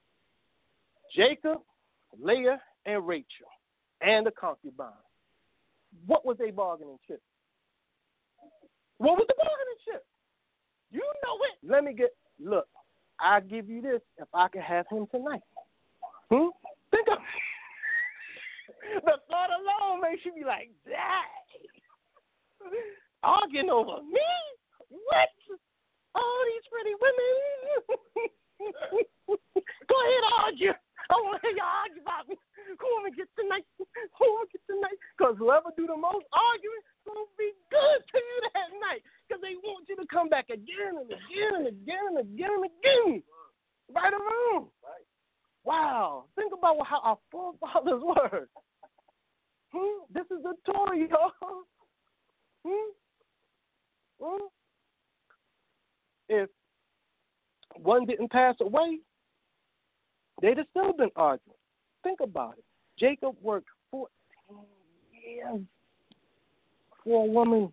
Jacob, Leah, and Rachel, and the concubine. What was their bargaining chip? What was the bargaining chip? You know it. Let me get, look, I'll give you this if I can have him tonight. Hmm? Think of the thought alone makes you be like, dang. Arguing over me? What? All these pretty women. Go ahead, argue. I want to hear y'all argue about me. Who want to get tonight? Who want to get tonight? Because whoever do the most arguing is going to be good to you that night. Because they want you to come back again and again and again and again and again. Right or wrong? Wow. Think about how our forefathers were. Hmm? This is the Torah, y'all. Hmm? Hmm? If one didn't pass away, they'd have still been arguing. Think about it. Jacob worked fourteen years for a woman.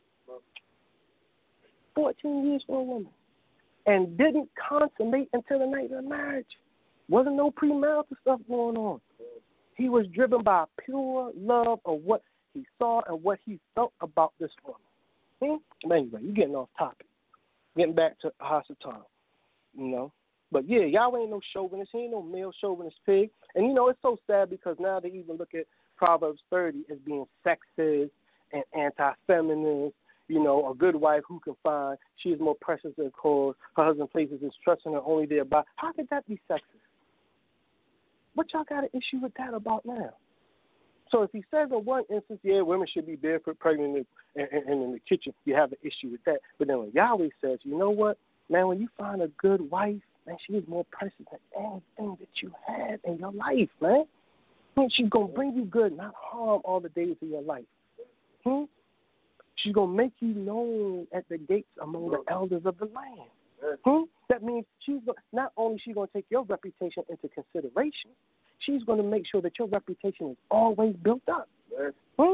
fourteen years for a woman. And didn't consummate until the night of the marriage. Wasn't no premarital stuff going on. He was driven by pure love of what he saw and what he felt about this woman. Hmm? Anyway, you're getting off topic. Getting back to Hasatan, you know. But yeah, Yahweh ain't no chauvinist. He ain't no male chauvinist pig. And you know, it's so sad because now they even look at Proverbs thirty as being sexist and anti-feminist. you know, a good wife who can find she is more precious than gold. Her husband places his trust in her only thereby. How could that be sexist? What y'all got an issue with that about now? So if he says in one instance, yeah, women should be barefoot, pregnant, and, and, and in the kitchen, you have an issue with that. But then when Yahweh says, you know what, man, when you find a good wife, man, she is more precious than anything that you have in your life, man. I mean, she's going to bring you good, not harm all the days of your life. Hmm? She's going to make you known at the gates among the elders of the land. Hmm? That means she's go- not only is she going to take your reputation into consideration, she's going to make sure that your reputation is always built up. Hmm?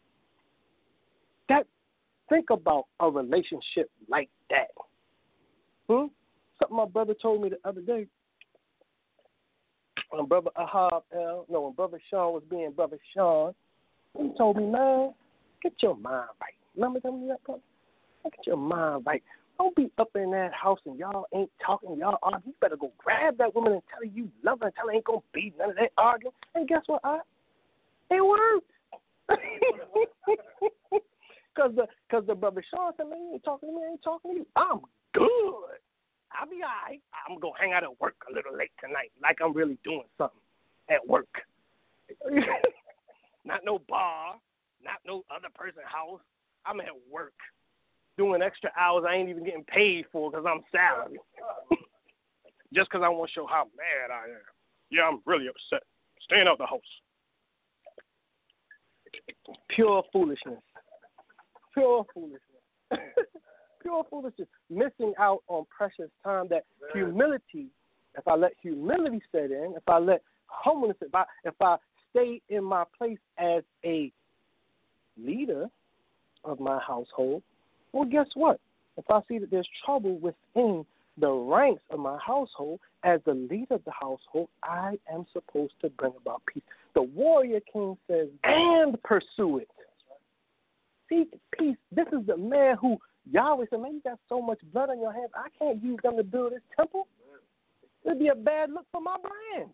That, think about a relationship like that. Hmm? Something my brother told me the other day. When Brother Ahab, L, no, when Brother Sean was being Brother Sean, he told me, man, get your mind right. Remember telling me that, brother? Get your mind right. Don't be up in that house and y'all ain't talking, y'all arguing. You better go grab that woman and tell her you love her and tell her ain't going to be none of that arguing. And guess what, I? It worked. Because the, cause the Brother Sean said, man, you ain't talking to me, I ain't talking to you. I'm good. I'll be all right. I'm going to hang out at work a little late tonight, like I'm really doing something at work. Not no bar, not no other person's house. I'm at work doing extra hours I ain't even getting paid for because I'm salary. Just because I want to show how mad I am. Yeah, I'm really upset. Staying out the house. Pure foolishness. Pure foolishness. Pure foolishness. Missing out on precious time. That humility, if I let humility set in, if I let humbleness, if I, if I stay in my place as a leader of my household, well, guess what? If I see that there's trouble within the ranks of my household, as the leader of the household, I am supposed to bring about peace. The warrior king says, and pursue it. Seek peace. This is the man who Yahweh said, man, you got so much blood on your hands, I can't use them to build this temple. It would be a bad look for my brand.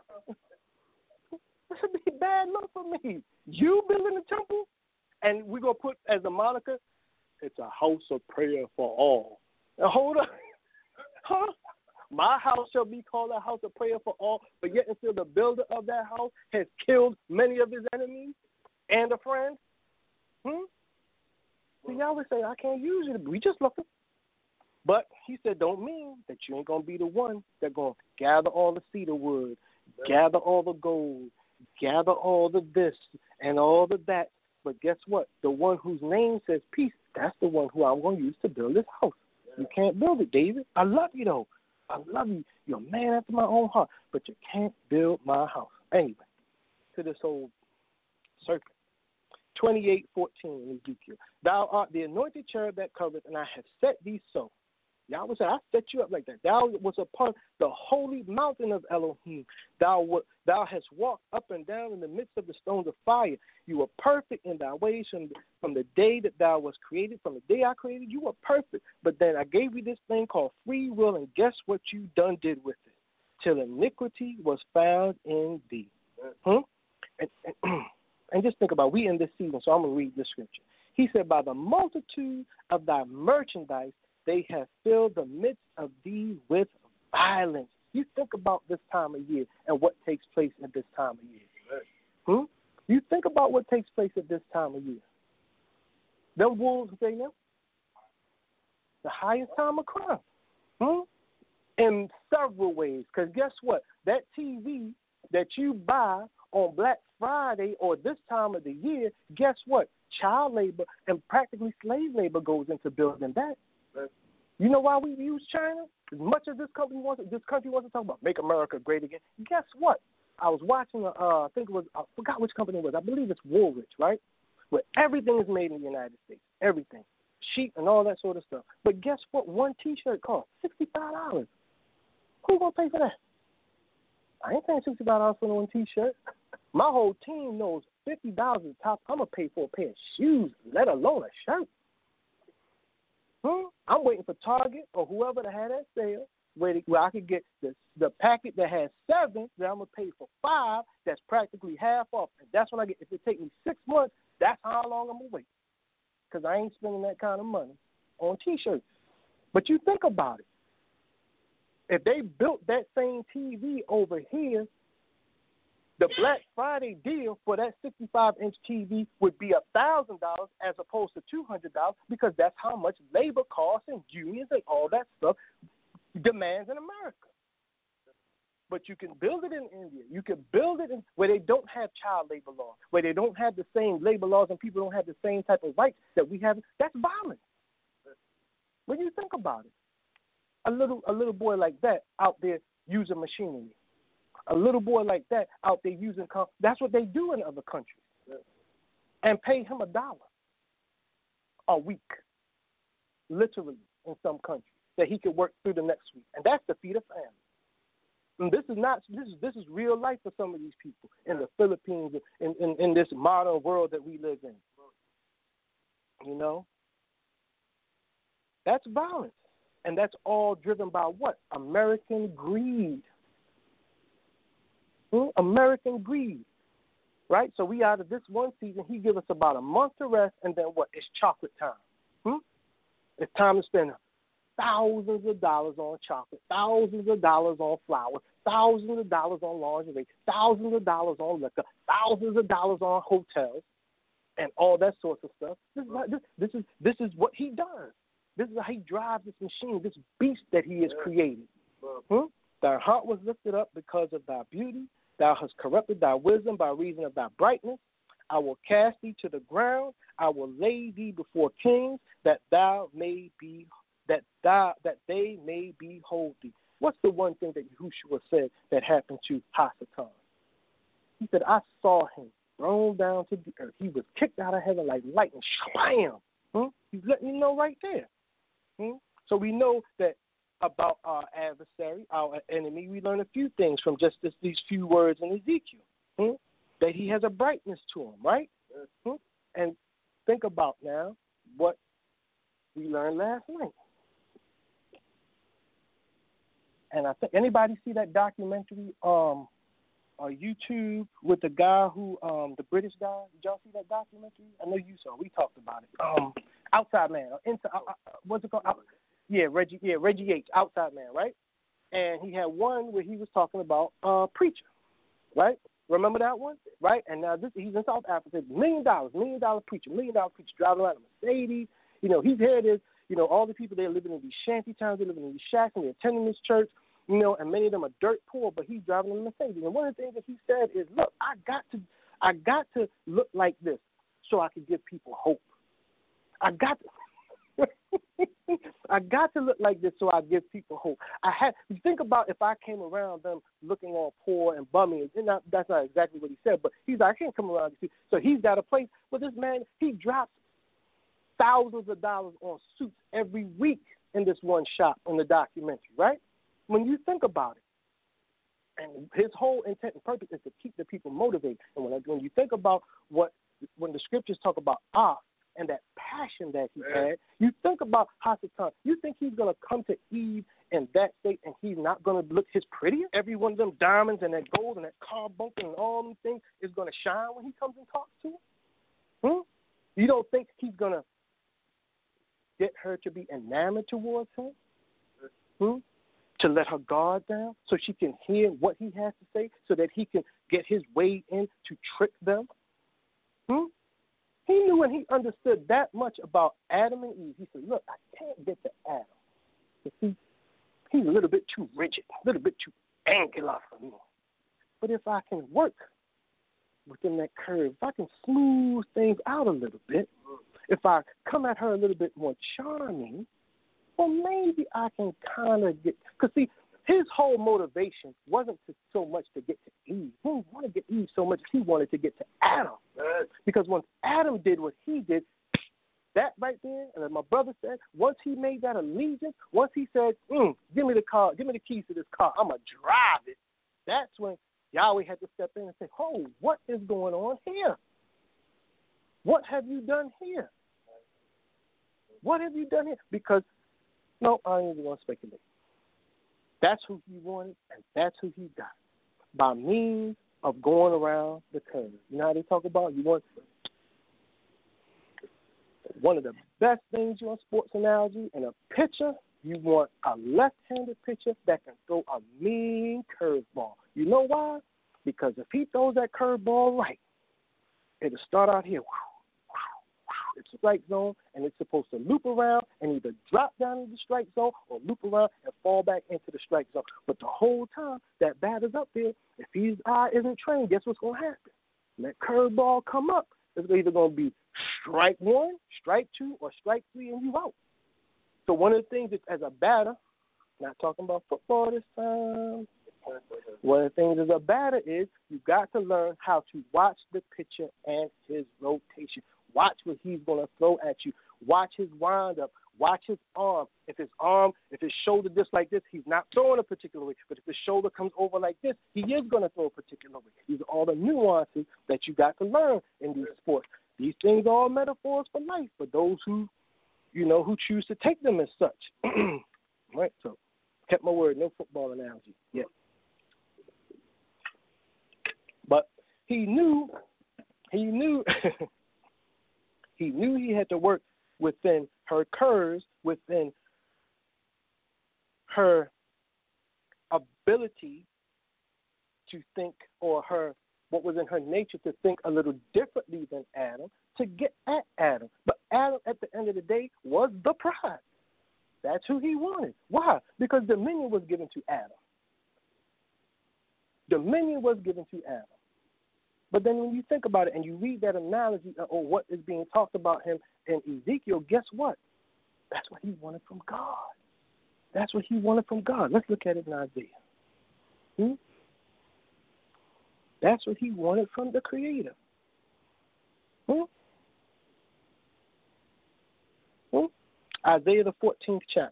It would be a bad look for me. You building the temple, and we're going to put as a moniker, it's a house of prayer for all. Now, hold on. Huh? My house shall be called a house of prayer for all, but yet until the builder of that house has killed many of his enemies and a friend. Hmm? So Yahweh say, I can't use it. We just looking. But he said, don't mean that you ain't going to be the one that's going to gather all the cedar wood, gather all the gold, gather all the this and all the that. But guess what? The one whose name says peace, that's the one who I'm going to use to build this house. You can't build it, David. I love you, though. I love you. You're a man after my own heart. But you can't build my house. Anyway, to this old serpent. twenty-eight fourteen Ezekiel. Thou art the anointed cherub that covereth, and I have set thee so. Yahweh said, I set you up like that. Thou was upon the holy mountain of Elohim. Thou were, thou hast walked up and down in the midst of the stones of fire. You were perfect in thy ways from the, from the day that thou was created. From the day I created, you were perfect. But then I gave you this thing called free will, and guess what you done did with it? Till iniquity was found in thee. Hmm? And, and, and just think about it. We in this season, so I'm going to read this scripture. He said, by the multitude of thy merchandise, they have filled the midst of thee with violence. You think about this time of year and what takes place at this time of year. Hmm? You think about what takes place at this time of year. Them wolves, they know. The highest time of crime. Hmm? In several ways. Because guess what? That T V that you buy on Black Friday or this time of the year, guess what? Child labor and practically slave labor goes into building that. You know why we use China? As much as this company wants, this country wants to talk about make America great again. Guess what? I was watching. A, uh, I think it was. I forgot which company it was. I believe it's Woolrich, right? Where everything is made in the United States. Everything, sheep and all that sort of stuff. But guess what? One T-shirt costs sixty-five dollars. Who's gonna pay for that? I ain't paying sixty-five dollars for one T-shirt. My whole team knows fifty dollars is the top. I'm gonna pay for a pair of shoes, let alone a shirt. Hmm? I'm waiting for Target or whoever to have that sale where, they, where I could get the, the packet that has seven that I'm going to pay for five that's practically half off. And that's when I get, if it takes me six months, that's how long I'm going to wait. because I ain't spending that kind of money on T-shirts. But you think about it. If they built that same T V over here, the Black Friday deal for that sixty-five inch T V would be one thousand dollars as opposed to two hundred dollars because that's how much labor costs and unions and all that stuff demands in America. But you can build it in India. You can build it in where they don't have child labor laws, where they don't have the same labor laws and people don't have the same type of rights that we have. That's violence. When you think about it, a little a little boy like that out there using machinery, a little boy like that out there using com- that's what they do in other countries, and pay him a dollar a week, literally in some countries, that he could work through the next week, and that's to feed a family. And this is not this is this is real life for some of these people in the Philippines, in, in, in this modern world that we live in. You know, that's violence, and that's all driven by what? American greed. Hmm? American greed, right? So we out of this one season, he give us about a month to rest, and then what? It's chocolate time. Hmm? It's time to spend thousands of dollars on chocolate, thousands of dollars on flour, thousands of dollars on lingerie, thousands of dollars on liquor, thousands of dollars on hotels, and all that sorts of stuff. This is this, this is this is what he does. This is how he drives this machine, this beast that he has created. Hmm? Thy heart was lifted up because of thy beauty. Thou hast corrupted thy wisdom by reason of thy brightness. I will cast thee to the ground. I will lay thee before kings, that thou may be that thou that they may behold thee. What's the one thing that Yahushua said that happened to Hasatan? He said, I saw him thrown down to the earth. He was kicked out of heaven like lightning. Shabam! Hmm? He's letting you know right there. Hmm? So we know that about our adversary, our enemy. We learn a few things from just this, these few words in Ezekiel. Hmm? That he has a brightness to him, right? Hmm? And think about now what we learned last night. And I think anybody see that documentary um, on YouTube with the guy who, um, the British guy? Did y'all see that documentary? I know you saw. We talked about it. Um, Outside Man. Inside, uh, uh, what's it called? Out, yeah, Reggie. Yeah, Reggie H. Outside Man, right? And he had one where he was talking about uh, preacher, right? Remember that one, right? And now this, he's in South Africa. Million dollars, million dollar preacher, million dollar preacher, driving around a Mercedes. You know, he's here. It is. You know, all the people they're living in these shanty towns, they're living in these shacks, and they're attending this church. You know, and many of them are dirt poor, but he's driving a Mercedes. And one of the things that he said is, "Look, I got to, I got to look like this so I can give people hope. I got to, I got to look like this so I give people hope. I had. You think about if I came around them looking all poor and bummy, and not, that's not exactly what he said, but he's like, I can't come around. You see. So he's got a place. But this man, he drops thousands of dollars on suits every week in this one shop in the documentary, right? When you think about it, and his whole intent and purpose is to keep the people motivated. And when, when you think about what, when the scriptures talk about Ah and that passion that he yeah. had, you think about Hasatan. You think he's going to come to Eve in that state and he's not going to look his prettier? Every one of them diamonds and that gold and that carbuncle and all them things is going to shine when he comes and talks to him? Hmm? You don't think he's going to get her to be enamored towards him? Hmm? To let her guard down so she can hear what he has to say so that he can get his way in to trick them? Hmm? He knew and he understood that much about Adam and Eve. He said, look, I can't get to Adam. You see, he's a little bit too rigid, a little bit too angular for me. But if I can work within that curve, if I can smooth things out a little bit, if I come at her a little bit more charming, well, maybe I can kind of get, because see, his whole motivation wasn't to, so much to get to Eve. He didn't want to get Eve so much as he wanted to get to Adam. Because once Adam did what he did, that right there, and as my brother said, once he made that allegiance, once he said, mm, give me the car, give me the keys to this car, I'm going to drive it, that's when Yahweh had to step in and say, oh, what is going on here? What have you done here? What have you done here? Because no, I ain't even going to speculate. That's who he wanted, and that's who he got. By means of going around the curve. You know how they talk about you want One of the best things you want sports analogy in a pitcher, you want a left-handed pitcher that can throw a mean curveball. You know why? Because if he throws that curveball right, it'll start out here. It's strike zone, and it's supposed to loop around and either drop down into the strike zone or loop around and fall back into the strike zone. But the whole time that batter's up there, if his eye isn't trained, guess what's going to happen? When that curveball come up, it's either going to be strike one, strike two, or strike three, and you out. So one of the things that as a batter, not talking about football this time, one of the things as a batter is you got to learn how to watch the pitcher and his rotation. Watch what he's going to throw at you. Watch his windup. Watch his arm. If his arm, if his shoulder just like this, he's not throwing a particular way. But if his shoulder comes over like this, he is going to throw a particular way. These are all the nuances that you got to learn in these sports. These things are all metaphors for life for those who, you know, who choose to take them as such. Right? So, kept my word. No football analogy yet. But he knew, he knew, he knew he had to work within her curves, within her ability to think, or her what was in her nature to think a little differently than Adam to get at Adam. But Adam, at the end of the day, was the prize. That's who he wanted. Why? Because dominion was given to Adam. Dominion was given to Adam. But then when you think about it and you read that analogy or what is being talked about him in Ezekiel, guess what? That's what he wanted from God. That's what he wanted from God. Let's look at it in Isaiah. Hmm? That's what he wanted from the Creator. Hmm? Hmm? Isaiah the fourteenth chapter.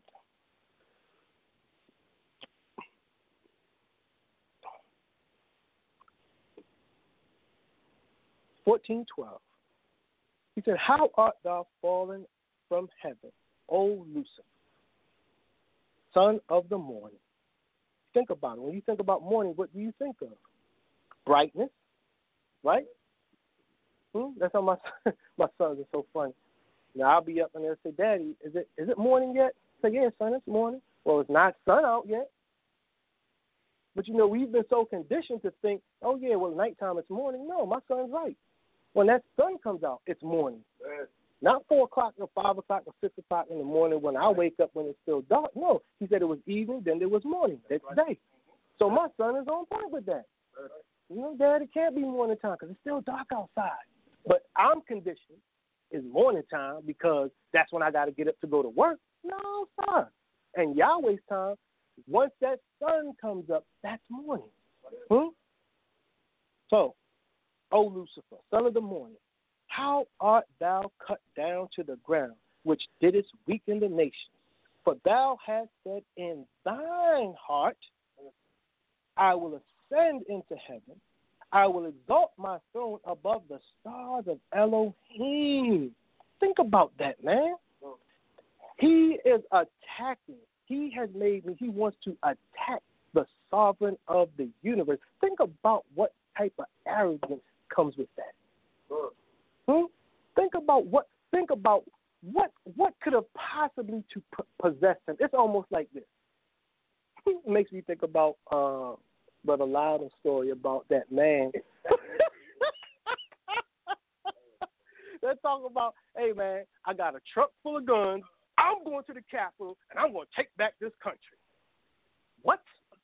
fourteen twelve. He said, "How art thou fallen from heaven, O Lucifer, son of the morning?" Think about it. When you think about morning, what do you think of? Brightness, right? Hmm? That's how my my sons are so funny. Now I'll be up and they'll say, "Daddy, is it is it morning yet?" I say, "Yeah, son, it's morning." Well, it's not sun out yet. But you know, we've been so conditioned to think, "Oh yeah, well, nighttime it's morning." No, my son's right. When that sun comes out, it's morning. Right. Not four o'clock or five o'clock or six o'clock in the morning when I wake up when it's still dark. No, he said it was evening, then there was morning. That's right. Day. So my son is on point with that. Right. You know, Dad, it can't be morning time because it's still dark outside. But I'm conditioned it's morning time because that's when I got to get up to go to work. No, son. And Yahweh's time, once that sun comes up, that's morning. Hmm? So, O Lucifer, son of the morning, how art thou cut down to the ground, which didst weaken the nations? For thou hast said in thine heart, I will ascend into heaven. I will exalt my throne above the stars of Elohim. Think about that, man. He is attacking. He has made me, he wants to attack the sovereign of the universe. Think about what type of arrogance comes with that. Hmm? Think about what, think about what, what could have possibly to p- possessed him. It's almost like this. It makes me think about uh, Brother Loudon's story about that man. They're talking about, hey, man, I got a truck full of guns. I'm going to the Capitol, and I'm going to take back this country. What?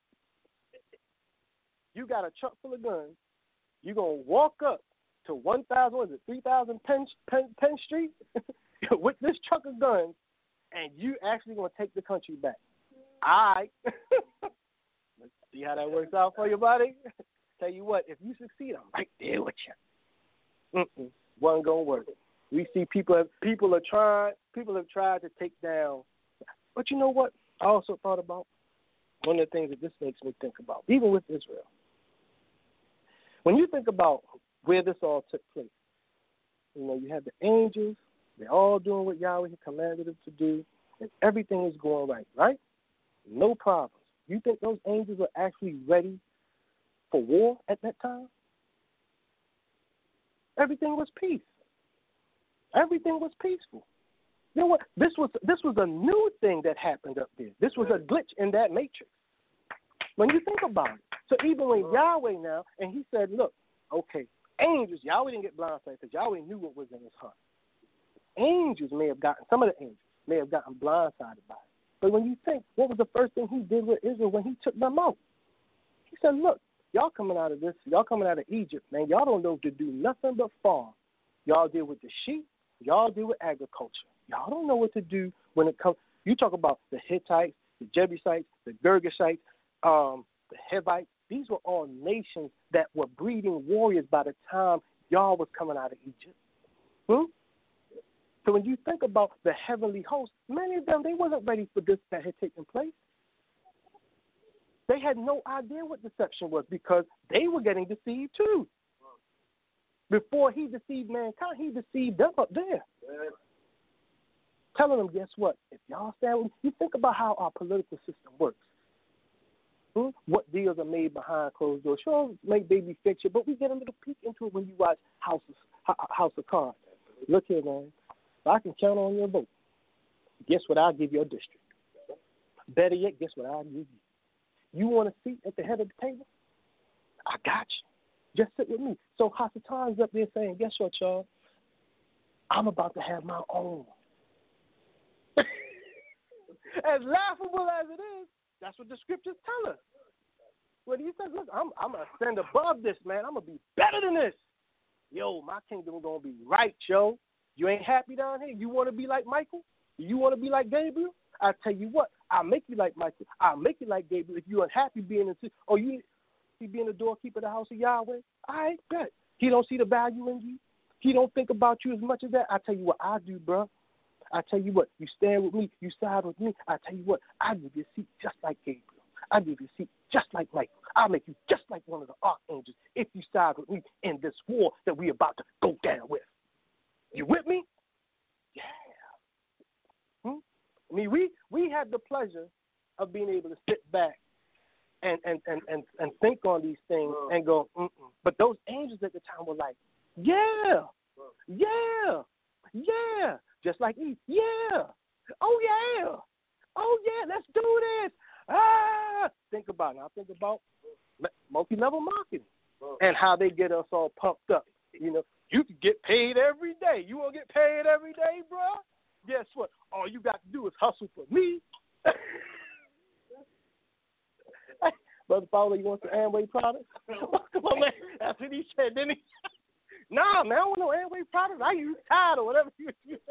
You got a truck full of guns. You're going to walk up to one thousand, what is it, three thousand Penn, Penn, Penn Street with this truck of guns, and you actually going to take the country back. All right. Let's see how that works out for you, buddy. Tell you what, if you succeed, I'm right there with you. Mm-mm. Wasn't going to work. We see people have, people are trying, people have tried to take down. But you know what I also thought about? One of the things that this makes me think about, even with Israel. When you think about where this all took place, you know, you have the angels, they're all doing what Yahweh commanded them to do, and everything is going right, right? No problems. You think those angels are actually ready for war at that time? Everything was peace. Everything was peaceful. You know what? This was this was a new thing that happened up there. This was a glitch in that matrix. When you think about it. So even when Yahweh now, and he said, look, okay, angels, Yahweh didn't get blindsided because Yahweh knew what was in his heart. Angels may have gotten, some of the angels may have gotten blindsided by it. But when you think, what was the first thing he did with Israel when he took them out? He said, look, y'all coming out of this, y'all coming out of Egypt, man, y'all don't know to do nothing but farm. Y'all deal with the sheep. Y'all deal with agriculture. Y'all don't know what to do when it comes. You talk about the Hittites, the Jebusites, the Girgashites, um, the Hivites. These were all nations that were breeding warriors by the time y'all was coming out of Egypt. Hmm? So when you think about the heavenly host, many of them, they wasn't ready for this that had taken place. They had no idea what deception was because they were getting deceived too. Before he deceived mankind, he deceived them up there. Yeah. Telling them, guess what? If y'all stand with me, you think about how our political system works. Hmm? What deals are made behind closed doors. Sure, make baby fiction, but we get a little peek into it when you watch House of, House of Cards. Look here, man. If I can count on your vote, guess what I'll give your district? Better yet, guess what I'll give you? You want a seat at the head of the table? I got you. Just sit with me. So Hassatan's up there saying, guess what, y'all? I'm about to have my own. As laughable as it is, that's what the scriptures tell us. When he says, look, I'm, I'm going to ascend above this, man. I'm going to be better than this. Yo, my kingdom is going to be right, yo. You ain't happy down here? You want to be like Michael? You want to be like Gabriel? I tell you what, I'll make you like Michael. I'll make you like Gabriel if you're unhappy being in, or you he being the doorkeeper of the house of Yahweh. I bet. He don't see the value in you. He don't think about you as much as that. I tell you what I do, bro. I tell you what, you stand with me, you side with me. I tell you what, I give you a seat just like Gabriel. I give you a seat just like Michael. I'll make you just like one of the archangels if you side with me in this war that we're about to go down with. You with me? Yeah. Hmm? I mean, we, we had the pleasure of being able to sit back and, and, and, and, and think on these things and go, mm-mm. But those angels at the time were like, yeah, yeah, yeah. Just like Eve, yeah. Oh, yeah. Oh, yeah, let's do this. Ah. Think about it. Now think about multi-level marketing and how they get us all pumped up. You know, you can get paid every day. You want to get paid every day, bro? Guess what? All you got to do is hustle for me. Brother Fowler, you want some Amway products? Well, man, that's what he said, didn't he? Nah, man, I don't want no Amway products. I use Tide or whatever you use.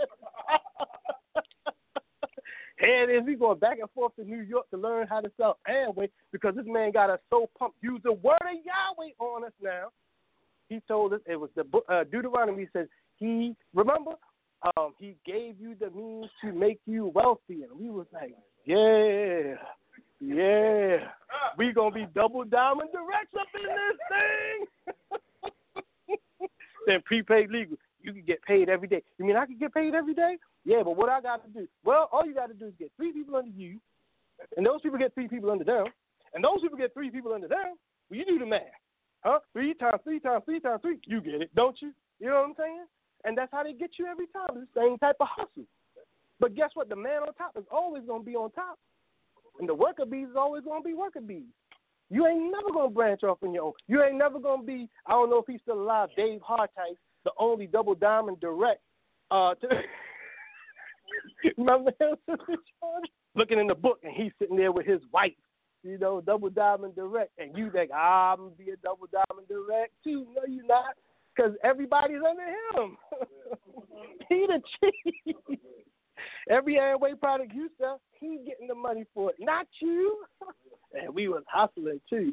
Here it is. We going back and forth to New York to learn how to sell Amway because this man got us so pumped. Use the word of Yahweh on us now. He told us, it was the book, uh, Deuteronomy says, he, remember, um, he gave you the means to make you wealthy. And we was like, yeah, yeah. We going to be double diamond directs up in this thing. Then prepaid legal. You can get paid every day. You mean I can get paid every day? Yeah, but what I got to do? Well, all you got to do is get three people under you, and those people get three people under them, and those people get three people under them. Well, you do the math. Huh? Three times three times three times three. You get it, don't you? You know what I'm saying? And that's how they get you every time. It's the same type of hustle. But guess what? The man on top is always going to be on top. And the worker bees is always going to be worker bees. You ain't never going to branch off on your own. You ain't never going to be, I don't know if he's still alive, Dave Hartice, the only double diamond direct. Uh, to Remember him, Sister John? Looking in the book, and he's sitting there with his wife, you know, double diamond direct. And you think, ah, I'm going to be a double diamond direct too. No, you're not, because everybody's under him. He the chief. Every Amway product you sell, he getting the money for it, not you. And we was hustling too.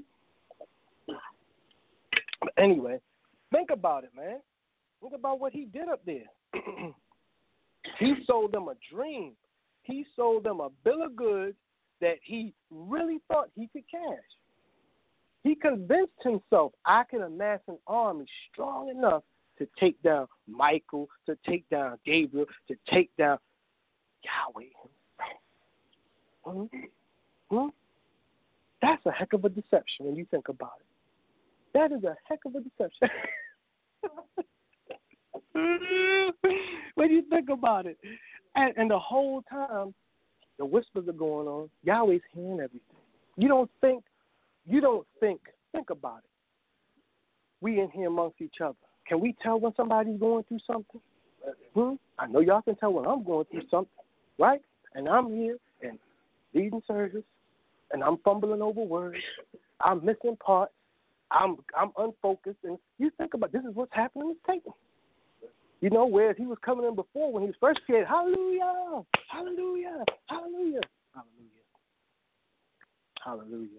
But anyway, think about it, man. Think about what he did up there. He sold them a dream. He sold them a bill of goods that he really thought he could cash. He convinced himself, I can amass an army strong enough to take down Michael, to take down Gabriel, to take down Yahweh himself. Hmm? Hmm? That's a heck of a deception when you think about it. That is a heck of a deception. When you think about it. And, and the whole time, the whispers are going on. Yahweh's hearing everything. You don't think, you don't think, think about it. We in here amongst each other. Can we tell when somebody's going through something? Hmm? I know y'all can tell when I'm going through something, right? And I'm here and leading service, and I'm fumbling over words. I'm missing parts. I'm I'm unfocused. And you think about this is what's happening with Satan. You know, whereas he was coming in before when he was first created, hallelujah, hallelujah, hallelujah, hallelujah, hallelujah.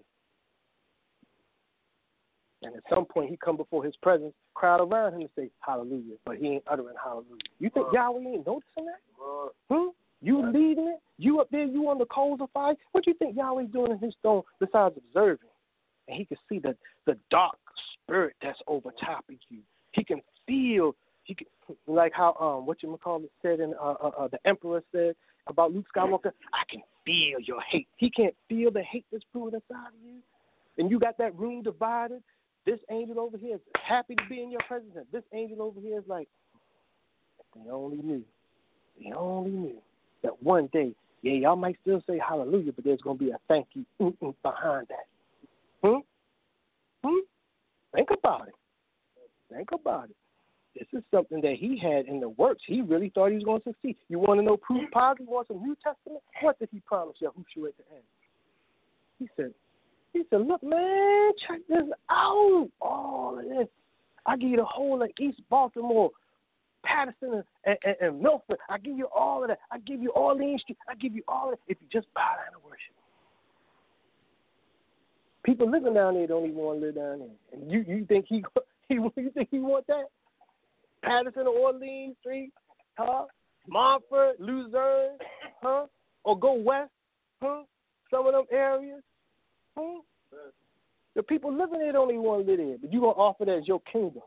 And at some point he come before his presence, crowd around him and say, hallelujah, but he ain't uttering hallelujah. You think Yahweh ain't noticing that? Hmm? You leading it? You up there, you on the coals of fire? What do you think Yahweh's doing in his throne besides observing? And he can see the, the dark spirit that's over top of you. He can feel, he can, like how, um, what you call it said in, uh, uh, uh, the Emperor said about Luke Skywalker, I can feel your hate. He can't feel the hate that's brewing inside of you. And you got that room divided. This angel over here is happy to be in your presence. And this angel over here is like, they only knew. They only knew that one day, yeah, y'all might still say hallelujah, but there's going to be a thank you mm-mm behind that. Hmm? Hmm? Think about it. Think about it. This is something that he had in the works. He really thought he was going to succeed. You want to know proof positive? You want some New Testament? What did he promise Yahushua at the end? He said, He said, look, man, check this out. All of this. I give you the whole of East Baltimore, Patterson, and, and, and Milford. I give you all of that. I give you Orleans Street. I give you all of it if you just bow down and worship. People living down there don't even want to live down there. And you, you think he, he you think he want that? Patterson or Orleans Street, huh? Montfort, Luzerne, huh? Or go west, huh? Some of them areas. Hmm? The people living there don't even want to live there, but you're going to offer that as your kingdom.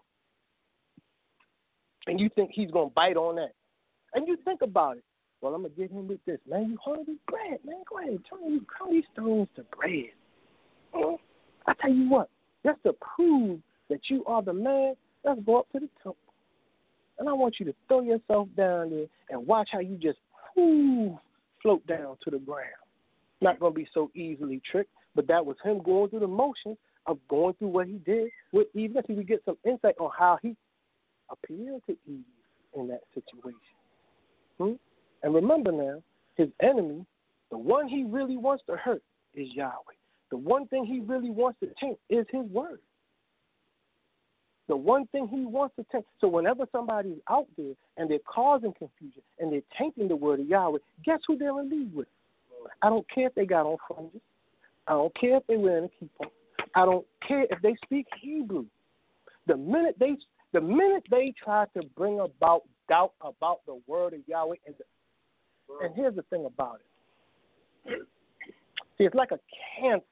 And you think he's going to bite on that. And you think about it. Well, I'm going to get him with this. Man, you hungry? Bread, man. Go ahead. Turn these, turn these stones to bread. Hmm? I tell you what, just to prove that you are the man, let's go up to the temple. And I want you to throw yourself down there and watch how you just whoo, float down to the ground. Not going to be so easily tricked. But that was him going through the motions of going through what he did with Eve. Let's see, we get some insight on how he appeared to Eve in that situation. Hmm? And remember now, his enemy, the one he really wants to hurt is Yahweh. The one thing he really wants to taint is his word. The one thing he wants to taint. So whenever somebody's out there and they're causing confusion and they're tainting the word of Yahweh, guess who they're in league with? I don't care if they got on fringes. I don't care if they wearing a kippah. I don't care if they speak Hebrew. The minute they, the minute they try to bring about doubt about the word of Yahweh, and, the, and here's the thing about it. See, it's like a cancer.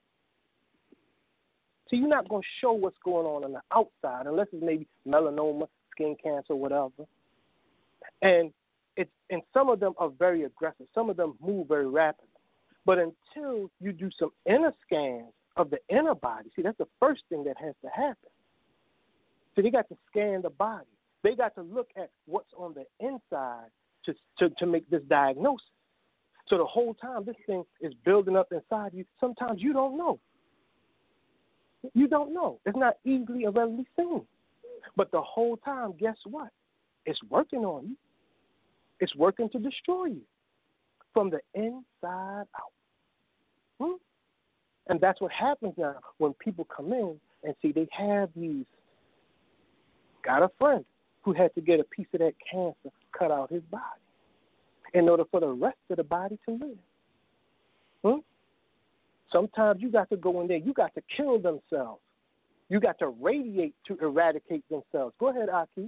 See, you're not going to show what's going on on the outside unless it's maybe melanoma, skin cancer, whatever. And it's and some of them are very aggressive. Some of them move very rapidly. But until you do some inner scans of the inner body, see, that's the first thing that has to happen. So they got to scan the body. They got to look at what's on the inside to, to, to make this diagnosis. So the whole time this thing is building up inside you, sometimes you don't know. You don't know. It's not easily or readily seen. But the whole time, guess what? It's working on you. It's working to destroy you from the inside out. Hmm? And that's what happens now when people come in and see they have these. Got a friend who had to get a piece of that cancer cut out his body in order for the rest of the body to live. Hmm? Sometimes you got to go in there. You got to kill themselves. You got to radiate to eradicate themselves. Go ahead, Aki.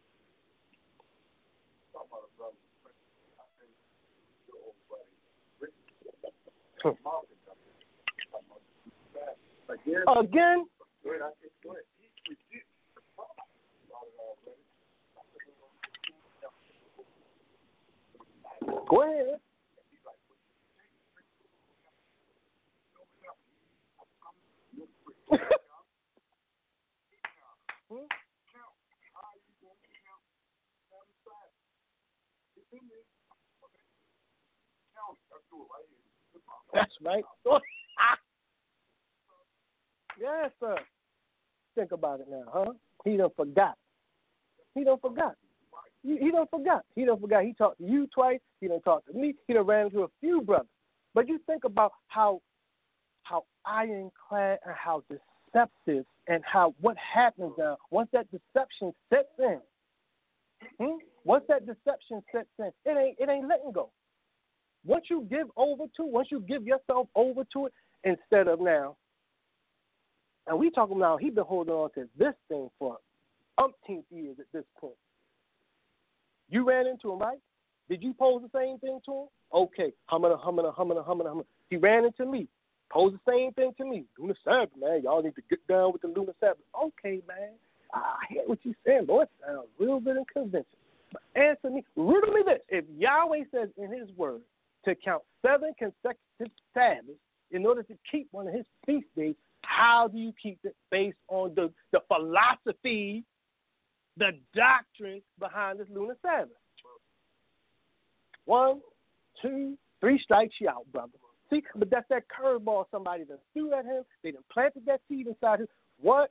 Again? Go ahead. That's right. Yes, sir. Think about it now, huh? He done forgot. He done forgot. He, he done forgot. He done forgot. He talked to you twice. He done talked to me. He done ran into a few brothers. But you think about how how ironclad and how deceptive and how what happens now once that deception sets in. Hmm? Once that deception sets in, it ain't it ain't letting go. Once you give over to, once you give yourself over to it, instead of now, and we talking now, he been holding on to this thing for umpteenth years at this point. You ran into him, right? Did you pose the same thing to him? Okay, humming, humming, humming, humming, humming. He ran into me. Pose the same thing to me. Lunar Sabbath, man. Y'all need to get down with the Lunar Sabbath. Okay, man. I hear what you're saying, Lord. It sounds real good and convincing. But answer me, riddle me this. If Yahweh says in his word to count seven consecutive Sabbaths in order to keep one of his feast days, how do you keep it based on the, the philosophy, the doctrine behind this Lunar Sabbath? One, two, three strikes you out, brother. See, but that's that curveball somebody done threw at him. They done planted that seed inside him. What?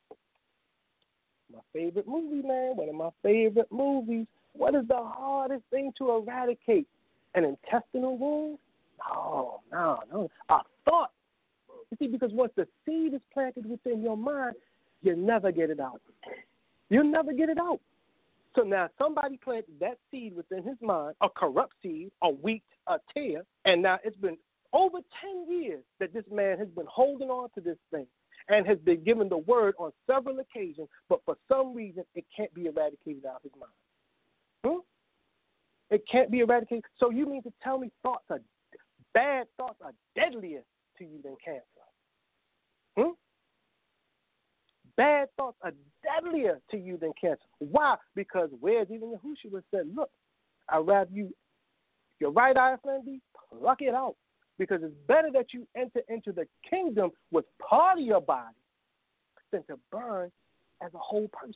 My favorite movie, man. One of my favorite movies. What is the hardest thing to eradicate? An intestinal wound? No, no, no. A thought. You see, because once the seed is planted within your mind, you never get it out. You'll never get it out. So now somebody planted that seed within his mind, a corrupt seed, a wheat, a tear, and now it's been over ten years that this man has been holding on to this thing and has been given the word on several occasions, but for some reason it can't be eradicated out of his mind. Hmm? It can't be eradicated. So you mean to tell me thoughts are, bad thoughts are deadlier to you than cancer? Hmm? Bad thoughts are deadlier to you than cancer. Why? Because whereas even Yahushua said, look, I'd rather you, your right eye offend, pluck it out. Because it's better that you enter into the kingdom with part of your body than to burn as a whole person.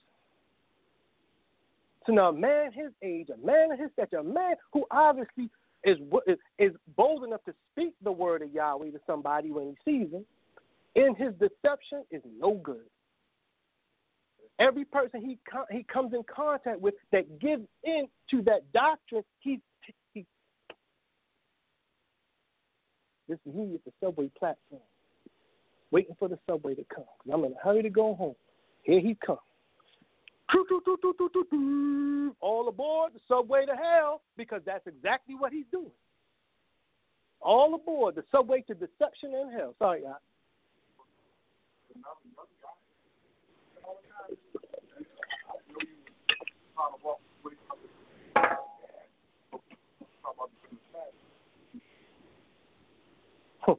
So now a man his age, a man of his stature, a man who obviously is, is, is bold enough to speak the word of Yahweh to somebody when he sees him, in his deception is no good. Every person he com- he comes in contact with that gives in to that doctrine, he, he this is me at the subway platform, waiting for the subway to come. Cause I'm in a hurry to go home. Here he comes. All aboard the subway to hell, because that's exactly what he's doing. All aboard the subway to deception and hell. Sorry, y'all. Huh.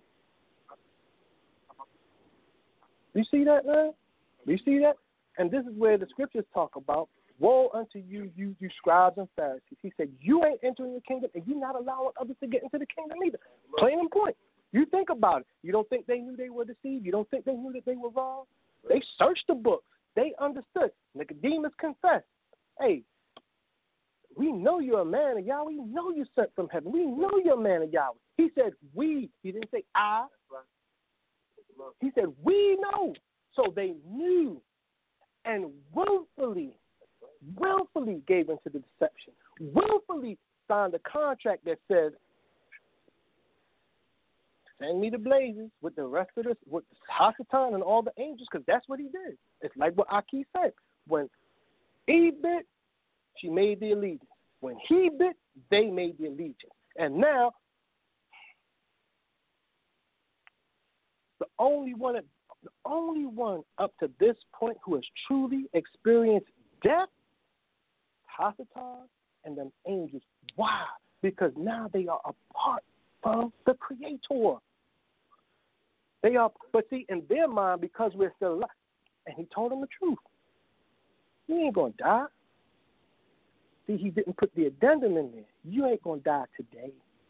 You see that, man? You see that? And this is where the scriptures talk about, woe unto you, you, you scribes and Pharisees. He said, you ain't entering the kingdom, and you're not allowing others to get into the kingdom either. Plain and point. You think about it. You don't think they knew they were deceived? You don't think they knew that they were wrong? They searched the books. They understood. Nicodemus confessed. Hey, we know you're a man of Yahweh. We know you're sent from heaven. We know you're a man of Yahweh. He said, we. He didn't say I. He said, we know. So they knew and willfully, willfully gave into the deception, willfully signed a contract that says, send me the blazes with the rest of this, with Hasatan and all the angels, because that's what he did. It's like what Aki said. When Eve bit, she made the allegiance. When he bit, they made the allegiance. And now, the only one, the only one up to this point who has truly experienced death, Hasatan and them angels. Why? Because now they are apart from the Creator. They are, but see, in their mind, because we're still alive, and he told them the truth. You ain't going to die. See, he didn't put the addendum in there. You ain't going to die today.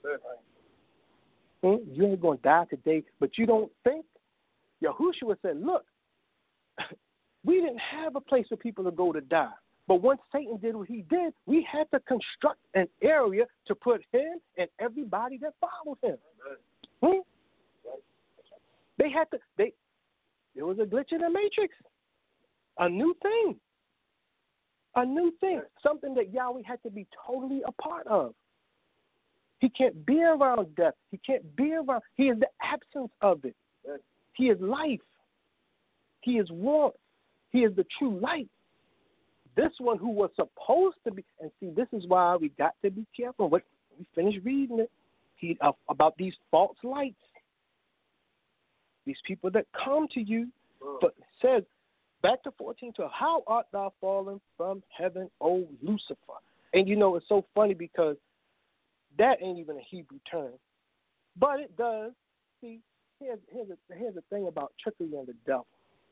Hmm? You ain't going to die today, but you don't think? Yahushua said, look, we didn't have a place for people to go to die. But once Satan did what he did, we had to construct an area to put him and everybody that followed him. Hmm? They had to, they, there was a glitch in the matrix. A new thing. A new thing. Something that Yahweh had to be totally a part of. He can't be around death. He can't be around. He is the absence of it. He is life. He is warmth. He is the true light. This one who was supposed to be, and see, this is why we got to be careful. What we finished reading it, he uh, about these false lights, these people that come to you, but it says back to fourteen twelve. How art thou fallen from heaven, O Lucifer? And you know it's so funny because that ain't even a Hebrew term, but it does. See, here's here's a, here's the thing about trickery and the devil.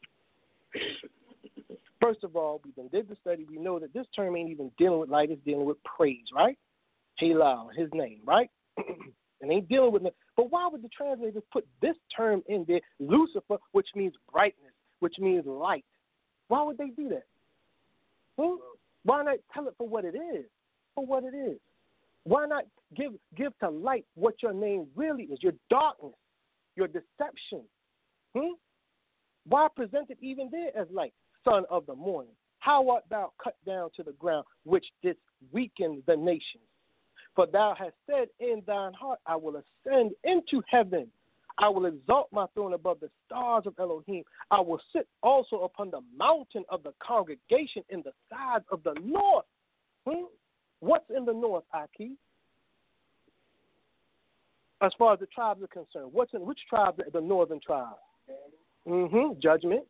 First of all, we did the study. We know that this term ain't even dealing with light. It's dealing with praise, right? Halal, his name, right? And ain't dealing with it. But why would the translators put this term in there, Lucifer, which means brightness, which means light? Why would they do that? Hmm? Why not tell it for what it is? For what it is. Why not give give to light what your name really is? Your darkness, your deception. Hmm? Why present it even there as light? Son of the morning, how art thou cut down to the ground, which didst weaken the nations? For thou hast said in thine heart, I will ascend into heaven. I will exalt my throne above the stars of Elohim. I will sit also upon the mountain of the congregation in the sides of the north. Hmm? What's in the north, Aki? As far as the tribes are concerned, what's in which tribes? The northern tribes. Mm-hmm. Judgment.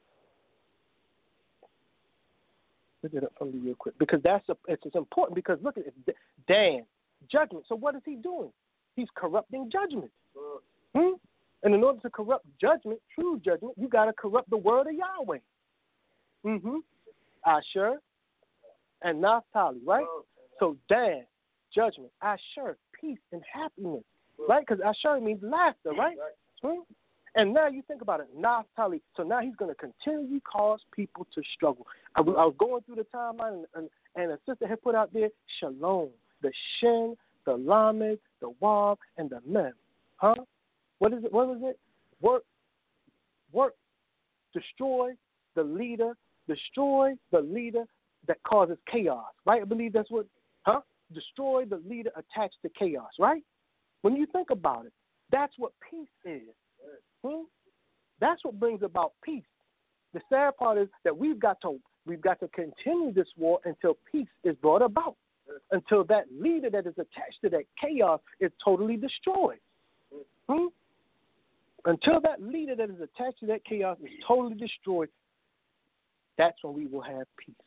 Look it up for me real quick because that's a, it's, it's important because look at it, Dan, judgment. So what is he doing? He's corrupting judgment. Hmm? And in order to corrupt judgment, true judgment, you got to corrupt the word of Yahweh. Mm-hmm. Asher and Naphtali, right? So Dan, judgment. Asher, peace and happiness, right? Because Asher means laughter, right? Hmm? And now you think about it, Naphtali. So now he's going to continually cause people to struggle. I, w- I was going through the timeline, and, and, and a sister had put out there, Shalom, the Shin, the Lamed, the Wab, and the Mem. Huh? What is it? What was it? Work, work, destroy the leader, destroy the leader that causes chaos, right? I believe that's what, huh? Destroy the leader attached to chaos, right? When you think about it, that's what peace is. Hmm? That's what brings about peace. The sad part is that we've got to we've got to continue this war until peace is brought about, until that leader that is attached to that chaos is totally destroyed. Hmm? Until that leader that is attached to that chaos is totally destroyed, that's when we will have peace.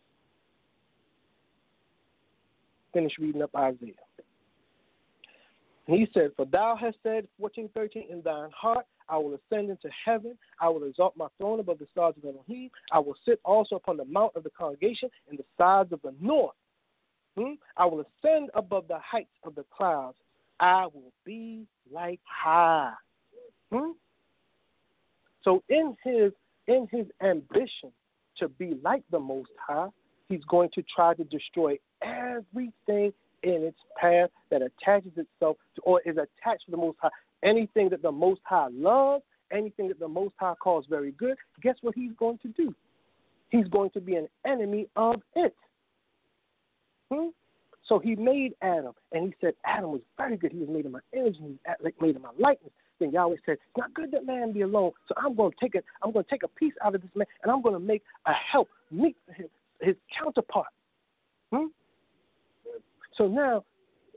Finish reading up Isaiah. And he said, for thou hast said, fourteen thirteen, in thine heart, I will ascend into heaven. I will exalt my throne above the stars of Elohim. I will sit also upon the mount of the congregation in the sides of the north. Hmm? I will ascend above the heights of the clouds. I will be like high. Hmm? So in his in his ambition to be like the Most High, he's going to try to destroy everything in its path that attaches itself to, or is attached to the Most High. Anything that the Most High loves, anything that the Most High calls very good, guess what he's going to do? He's going to be an enemy of it. Hmm? So he made Adam, and he said Adam was very good. He was made in my image, and he was made in my likeness. Then Yahweh said, it's not good that man be alone, so I'm going to take it. I'm going to take a piece out of this man, and I'm going to make a help meet his, his counterpart. Hmm? So now,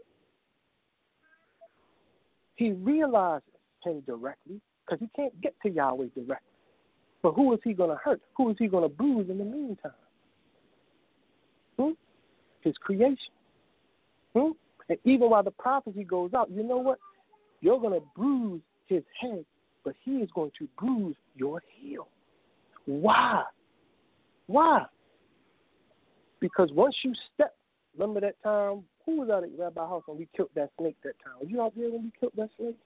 he realizes him directly because he can't get to Yahweh directly. But who is he going to hurt? Who is he going to bruise in the meantime? Hmm? His creation. Hmm? And even while the prophecy goes out, you know what? You're going to bruise his head, but he is going to bruise your heel. Why? Why? Because once you step, remember that time, who was out at Rabbi House when we killed that snake that time? Was you out there when we killed that snake?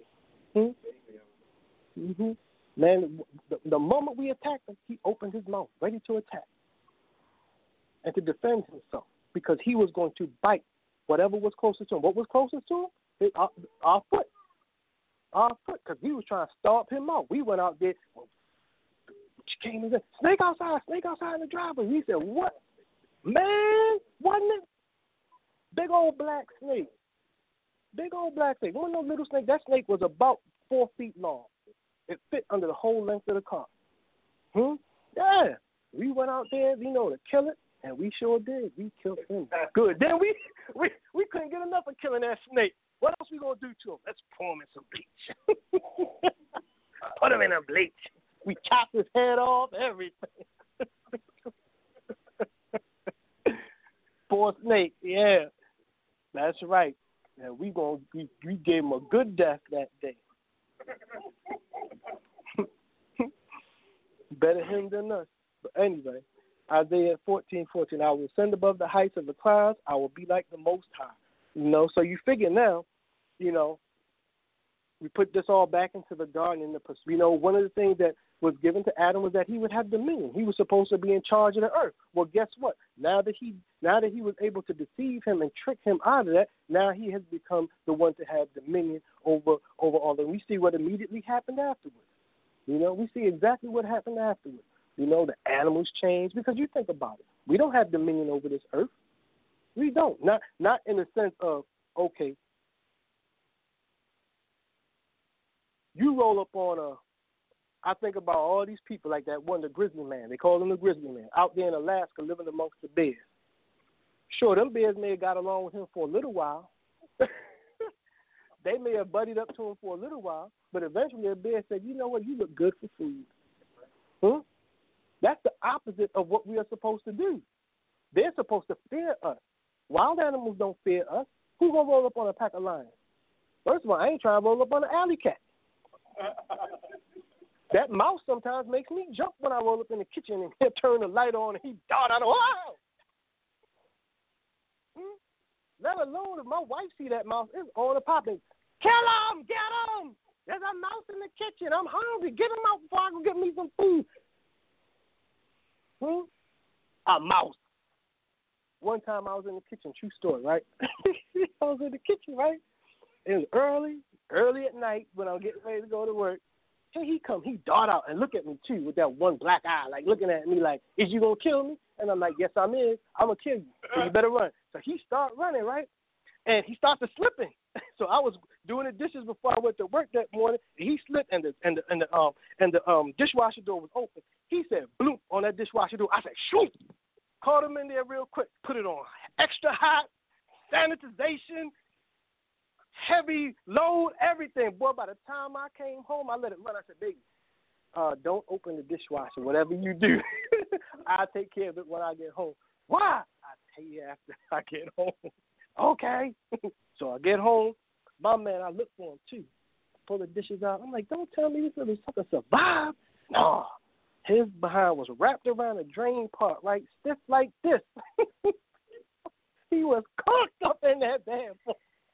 Hmm? Mm-hmm. Man, the, the moment we attacked him, he opened his mouth, ready to attack. and to defend himself because he was going to bite whatever was closest to him. What was closest to him? His, our, our foot. Our foot, because he was trying to stomp him out. We went out there. She came and said, snake outside, snake outside in the driveway. He said, what? Man, wasn't it? Big old black snake. Big old black snake. One of those little snakes. That snake was about four feet long. It fit under the whole length of the car. Hmm? Yeah. We went out there, you know, to kill it, and we sure did. We killed him. Good. Then we we, we couldn't get enough of killing that snake. What else we going to do to him? Let's pour him in some bleach. Put him in a bleach. We chopped his head off, everything. Poor snake, yeah. That's right. And we gonna we, we gave him a good death that day. Better him than us. But anyway, Isaiah fourteen fourteen. I will ascend above the heights of the clouds. I will be like the Most High. You know, so you figure now, you know, we put this all back into the garden. In the, you know, one of the things that was given to Adam was that he would have dominion. He was supposed to be in charge of the earth. Well, guess what? Now that he now that he was able to deceive him and trick him out of that, now he has become the one to have dominion over over all of them. We see what immediately happened afterwards. You know, we see exactly what happened afterwards. You know, the animals changed because you think about it. We don't have dominion over this earth. We don't. Not not in the sense of, okay, you roll up on a, I think about all these people like that one, the grizzly man. They call him the grizzly man, out there in Alaska living amongst the bears. Sure, them bears may have got along with him for a little while. They may have buddied up to him for a little while, but eventually a bear said, you know what, you look good for food. Hmm? That's the opposite of what we are supposed to do. They're supposed to fear us. Wild animals don't fear us. Who's going to roll up on a pack of lions? First of all, I ain't trying to roll up on an alley cat. That mouse sometimes makes me jump when I roll up in the kitchen and he'll turn the light on and he dart out of, wow! Hmm? Let alone if my wife see that mouse, it's on and popping. Kill him! Get him! There's a mouse in the kitchen. I'm hungry. Get him out before I go get me some food. Hmm? A mouse. One time I was in the kitchen, true story, right? I was in the kitchen, right? It was early, early at night when I was getting ready to go to work. Here he come. He dart out and look at me, too, with that one black eye, like looking at me like, is you going to kill me? And I'm like, yes, I'm in. I'm going to kill you. So you better run. So he start running, right? And he started slipping. So I was doing the dishes before I went to work that morning. And he slipped, and the and the and the um and the um dishwasher door was open. He said, "Bloop" on that dishwasher door. I said, "Shoot!" Caught him in there real quick. Put it on extra hot, sanitization, heavy load, everything. Boy, by the time I came home, I let it run. I said, "Baby, uh, don't open the dishwasher. Whatever you do, I'll take care of it when I get home." Why? I'll tell you after I get home. Okay. So I get home. My man, I look for him, too. Pull the dishes out. I'm like, don't tell me this little sucker survived. No. His behind was wrapped around the drain part, right? Stiff like this. He was cooked up in that bad boy.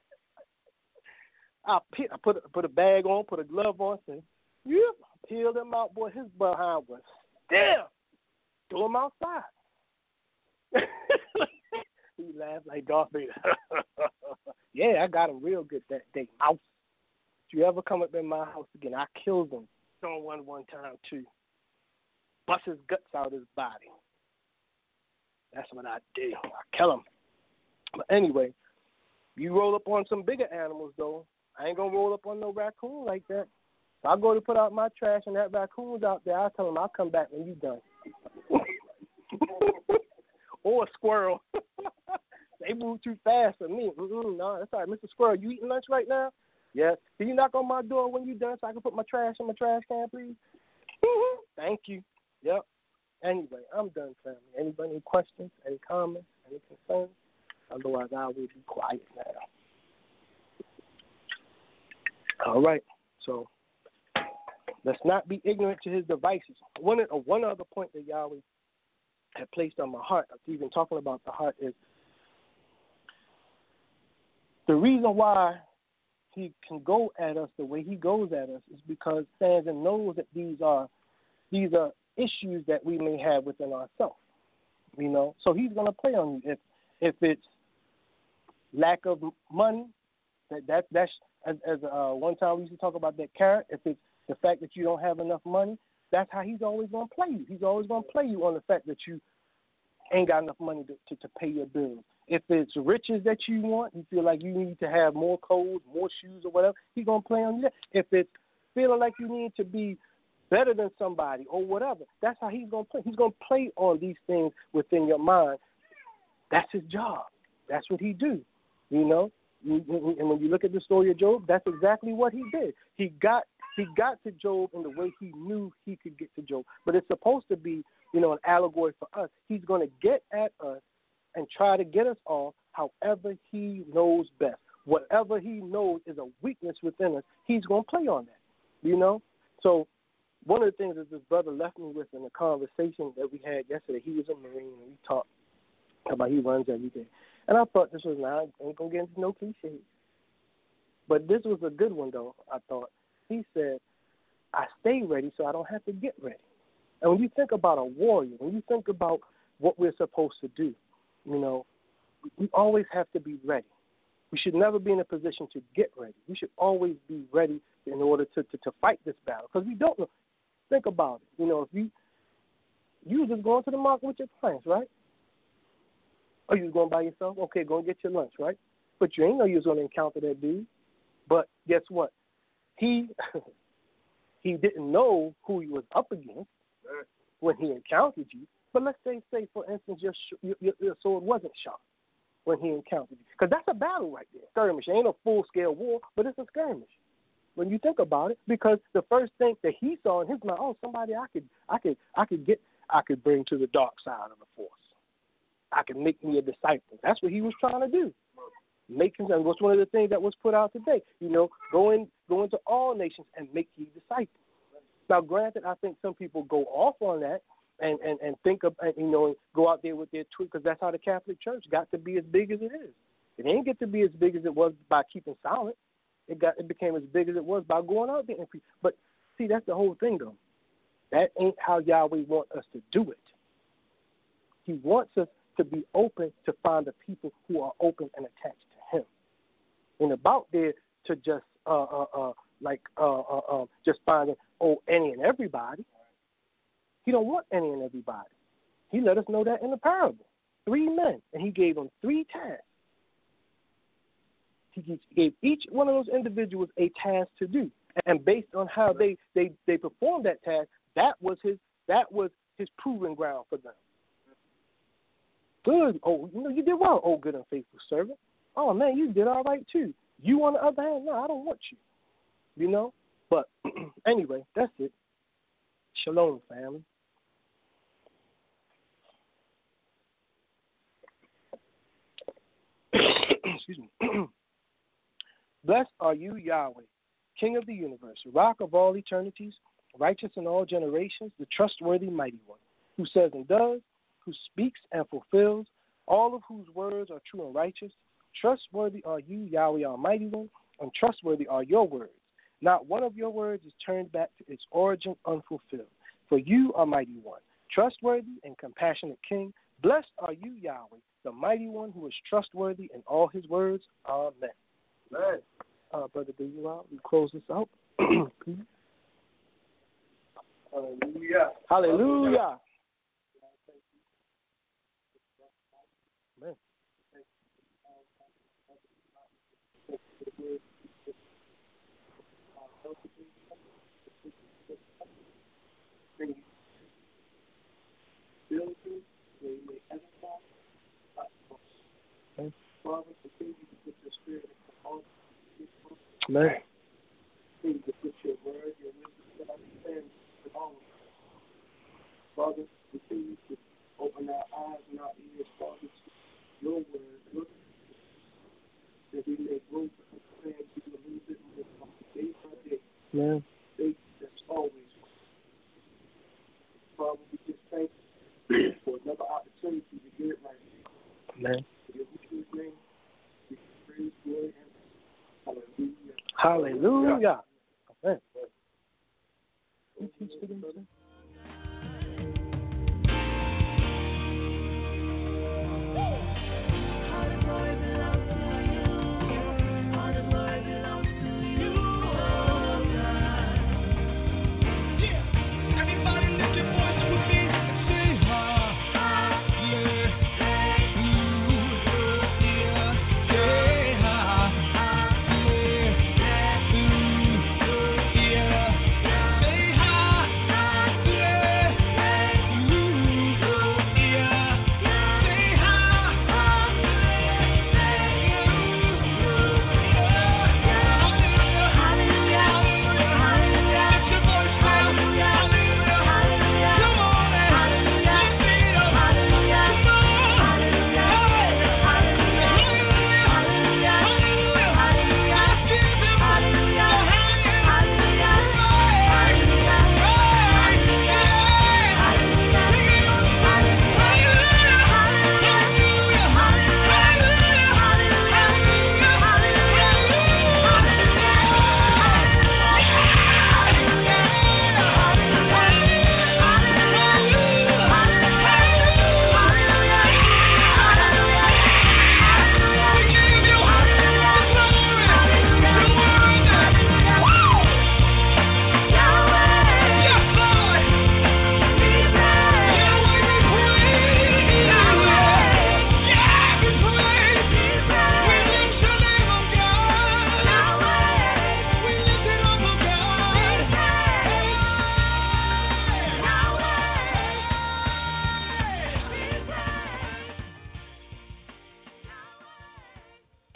I, pe- I put, a, put a bag on, put a glove on, and yep, peeled him out. Boy, his behind was stiff. Threw him outside. He laughed like Darth Vader. Yeah, I got him real good that day. Mouse. If you ever come up in my house again, I killed him. On one one time, too. Bust his guts out of his body. That's what I do. I kill him. But anyway, you roll up on some bigger animals, though. I ain't going to roll up on no raccoon like that. If I go to put out my trash and that raccoon's out there, I'll tell him I'll come back when you're done. Or a squirrel. They move too fast for me. Mm-mm, no, that's all right. Mister Squirrel, you eating lunch right now? Yes. Can you knock on my door when you're done so I can put my trash in my trash can, please? Mm-hmm. Thank you. Yep. Anyway, I'm done, family. Anybody any questions, any comments, any concerns? Otherwise, I will be quiet now. All right. So let's not be ignorant to his devices. One, uh, one other point that Yahweh had placed on my heart, even talking about the heart, is the reason why he can go at us the way he goes at us is because stands and knows that these are these are issues that we may have within ourselves. You know, so he's gonna play on you. If if it's lack of money, that that that's as, as uh, one time we used to talk about that carrot. If it's the fact that you don't have enough money, that's how he's always gonna play you. He's always gonna play you on the fact that you ain't got enough money to, to, to pay your bills. If it's riches that you want, you feel like you need to have more clothes, more shoes, or whatever, he's gonna play on you. If it's feeling like you need to be better than somebody or whatever, that's how he's gonna play. He's gonna play on these things within your mind. That's his job. That's what he do. You know. And when you look at the story of Job, that's exactly what he did. He got he got to Job in the way he knew he could get to Job. But it's supposed to be, you know, an allegory for us. He's going to get at us and try to get us off however he knows best. Whatever he knows is a weakness within us, he's going to play on that, you know. So one of the things that this brother left me with in the conversation that we had yesterday, he was a Marine, and we talked about he runs every day. And I thought this was, now I ain't going to get into no cliches. But this was a good one, though, I thought. He said, I stay ready so I don't have to get ready. And when you think about a warrior, when you think about what we're supposed to do, you know, we always have to be ready. We should never be in a position to get ready. We should always be ready in order to, to, to fight this battle, because we don't know. Think about it. You know, if you, you were just going to the market with your clients, right? Or you was going by yourself? Okay, go and get your lunch, right? But you ain't know you was going to encounter that dude. But guess what? He he didn't know who he was up against when he encountered you. But let's say, say for instance, your, your, your sword wasn't sharp when he encountered you. Because that's a battle right there. Skirmish. It ain't a full-scale war, but it's a skirmish when you think about it. Because the first thing that he saw in his mind, oh, somebody I could, I could, I could get, I could bring to the dark side of the force. I could make me a disciple. That's what he was trying to do. Make him, and what's one of the things that was put out today? You know, go in, go into all nations and make ye disciples. Now, granted, I think some people go off on that and, and, and think of, you know, go out there with their tweet, because that's how the Catholic Church got to be as big as it is. It didn't get to be as big as it was by keeping silent. It got, it became as big as it was by going out there and preaching. But see, that's the whole thing, though. That ain't how Yahweh wants us to do it. He wants us to be open to find the people who are open and attached to him. And about there to just uh uh, uh like uh, uh uh just finding oh any and everybody. He don't want any and everybody. He let us know that in the parable. Three men, and he gave them three tasks. He gave each one of those individuals a task to do, and based on how they they they performed that task, that was his that was his proving ground for them. Good. Oh, you know, you did well. Oh, good and faithful servant. Oh, man, you did all right, too. You, on the other hand, no, I don't want you. You know? But anyway, that's it. Shalom, family. Excuse me. Blessed are you, Yahweh, King of the universe, Rock of all eternities, righteous in all generations, the trustworthy mighty one, who says and does, who speaks and fulfills, all of whose words are true and righteous. Trustworthy are you, Yahweh Almighty One, and trustworthy are your words. Not one of your words is turned back to its origin unfulfilled. For you are Mighty One, trustworthy and compassionate King. Blessed are you, Yahweh, the Mighty One, who is trustworthy in all his words. Amen. Amen. Uh, Brother D U R, we close this out. Hallelujah. Hallelujah. Amen. Please to put your word, your wisdom, understand all. Father, continue to open our eyes and our ears, Father, to your word, Lord, that we may grow to understand you a little bit more day by day. Amen. Faith that's always. Father, we just thank you for another opportunity to get it right. Amen. In Yeshua's name, we praise, glory, and hallelujah. Hallelujah. Amen.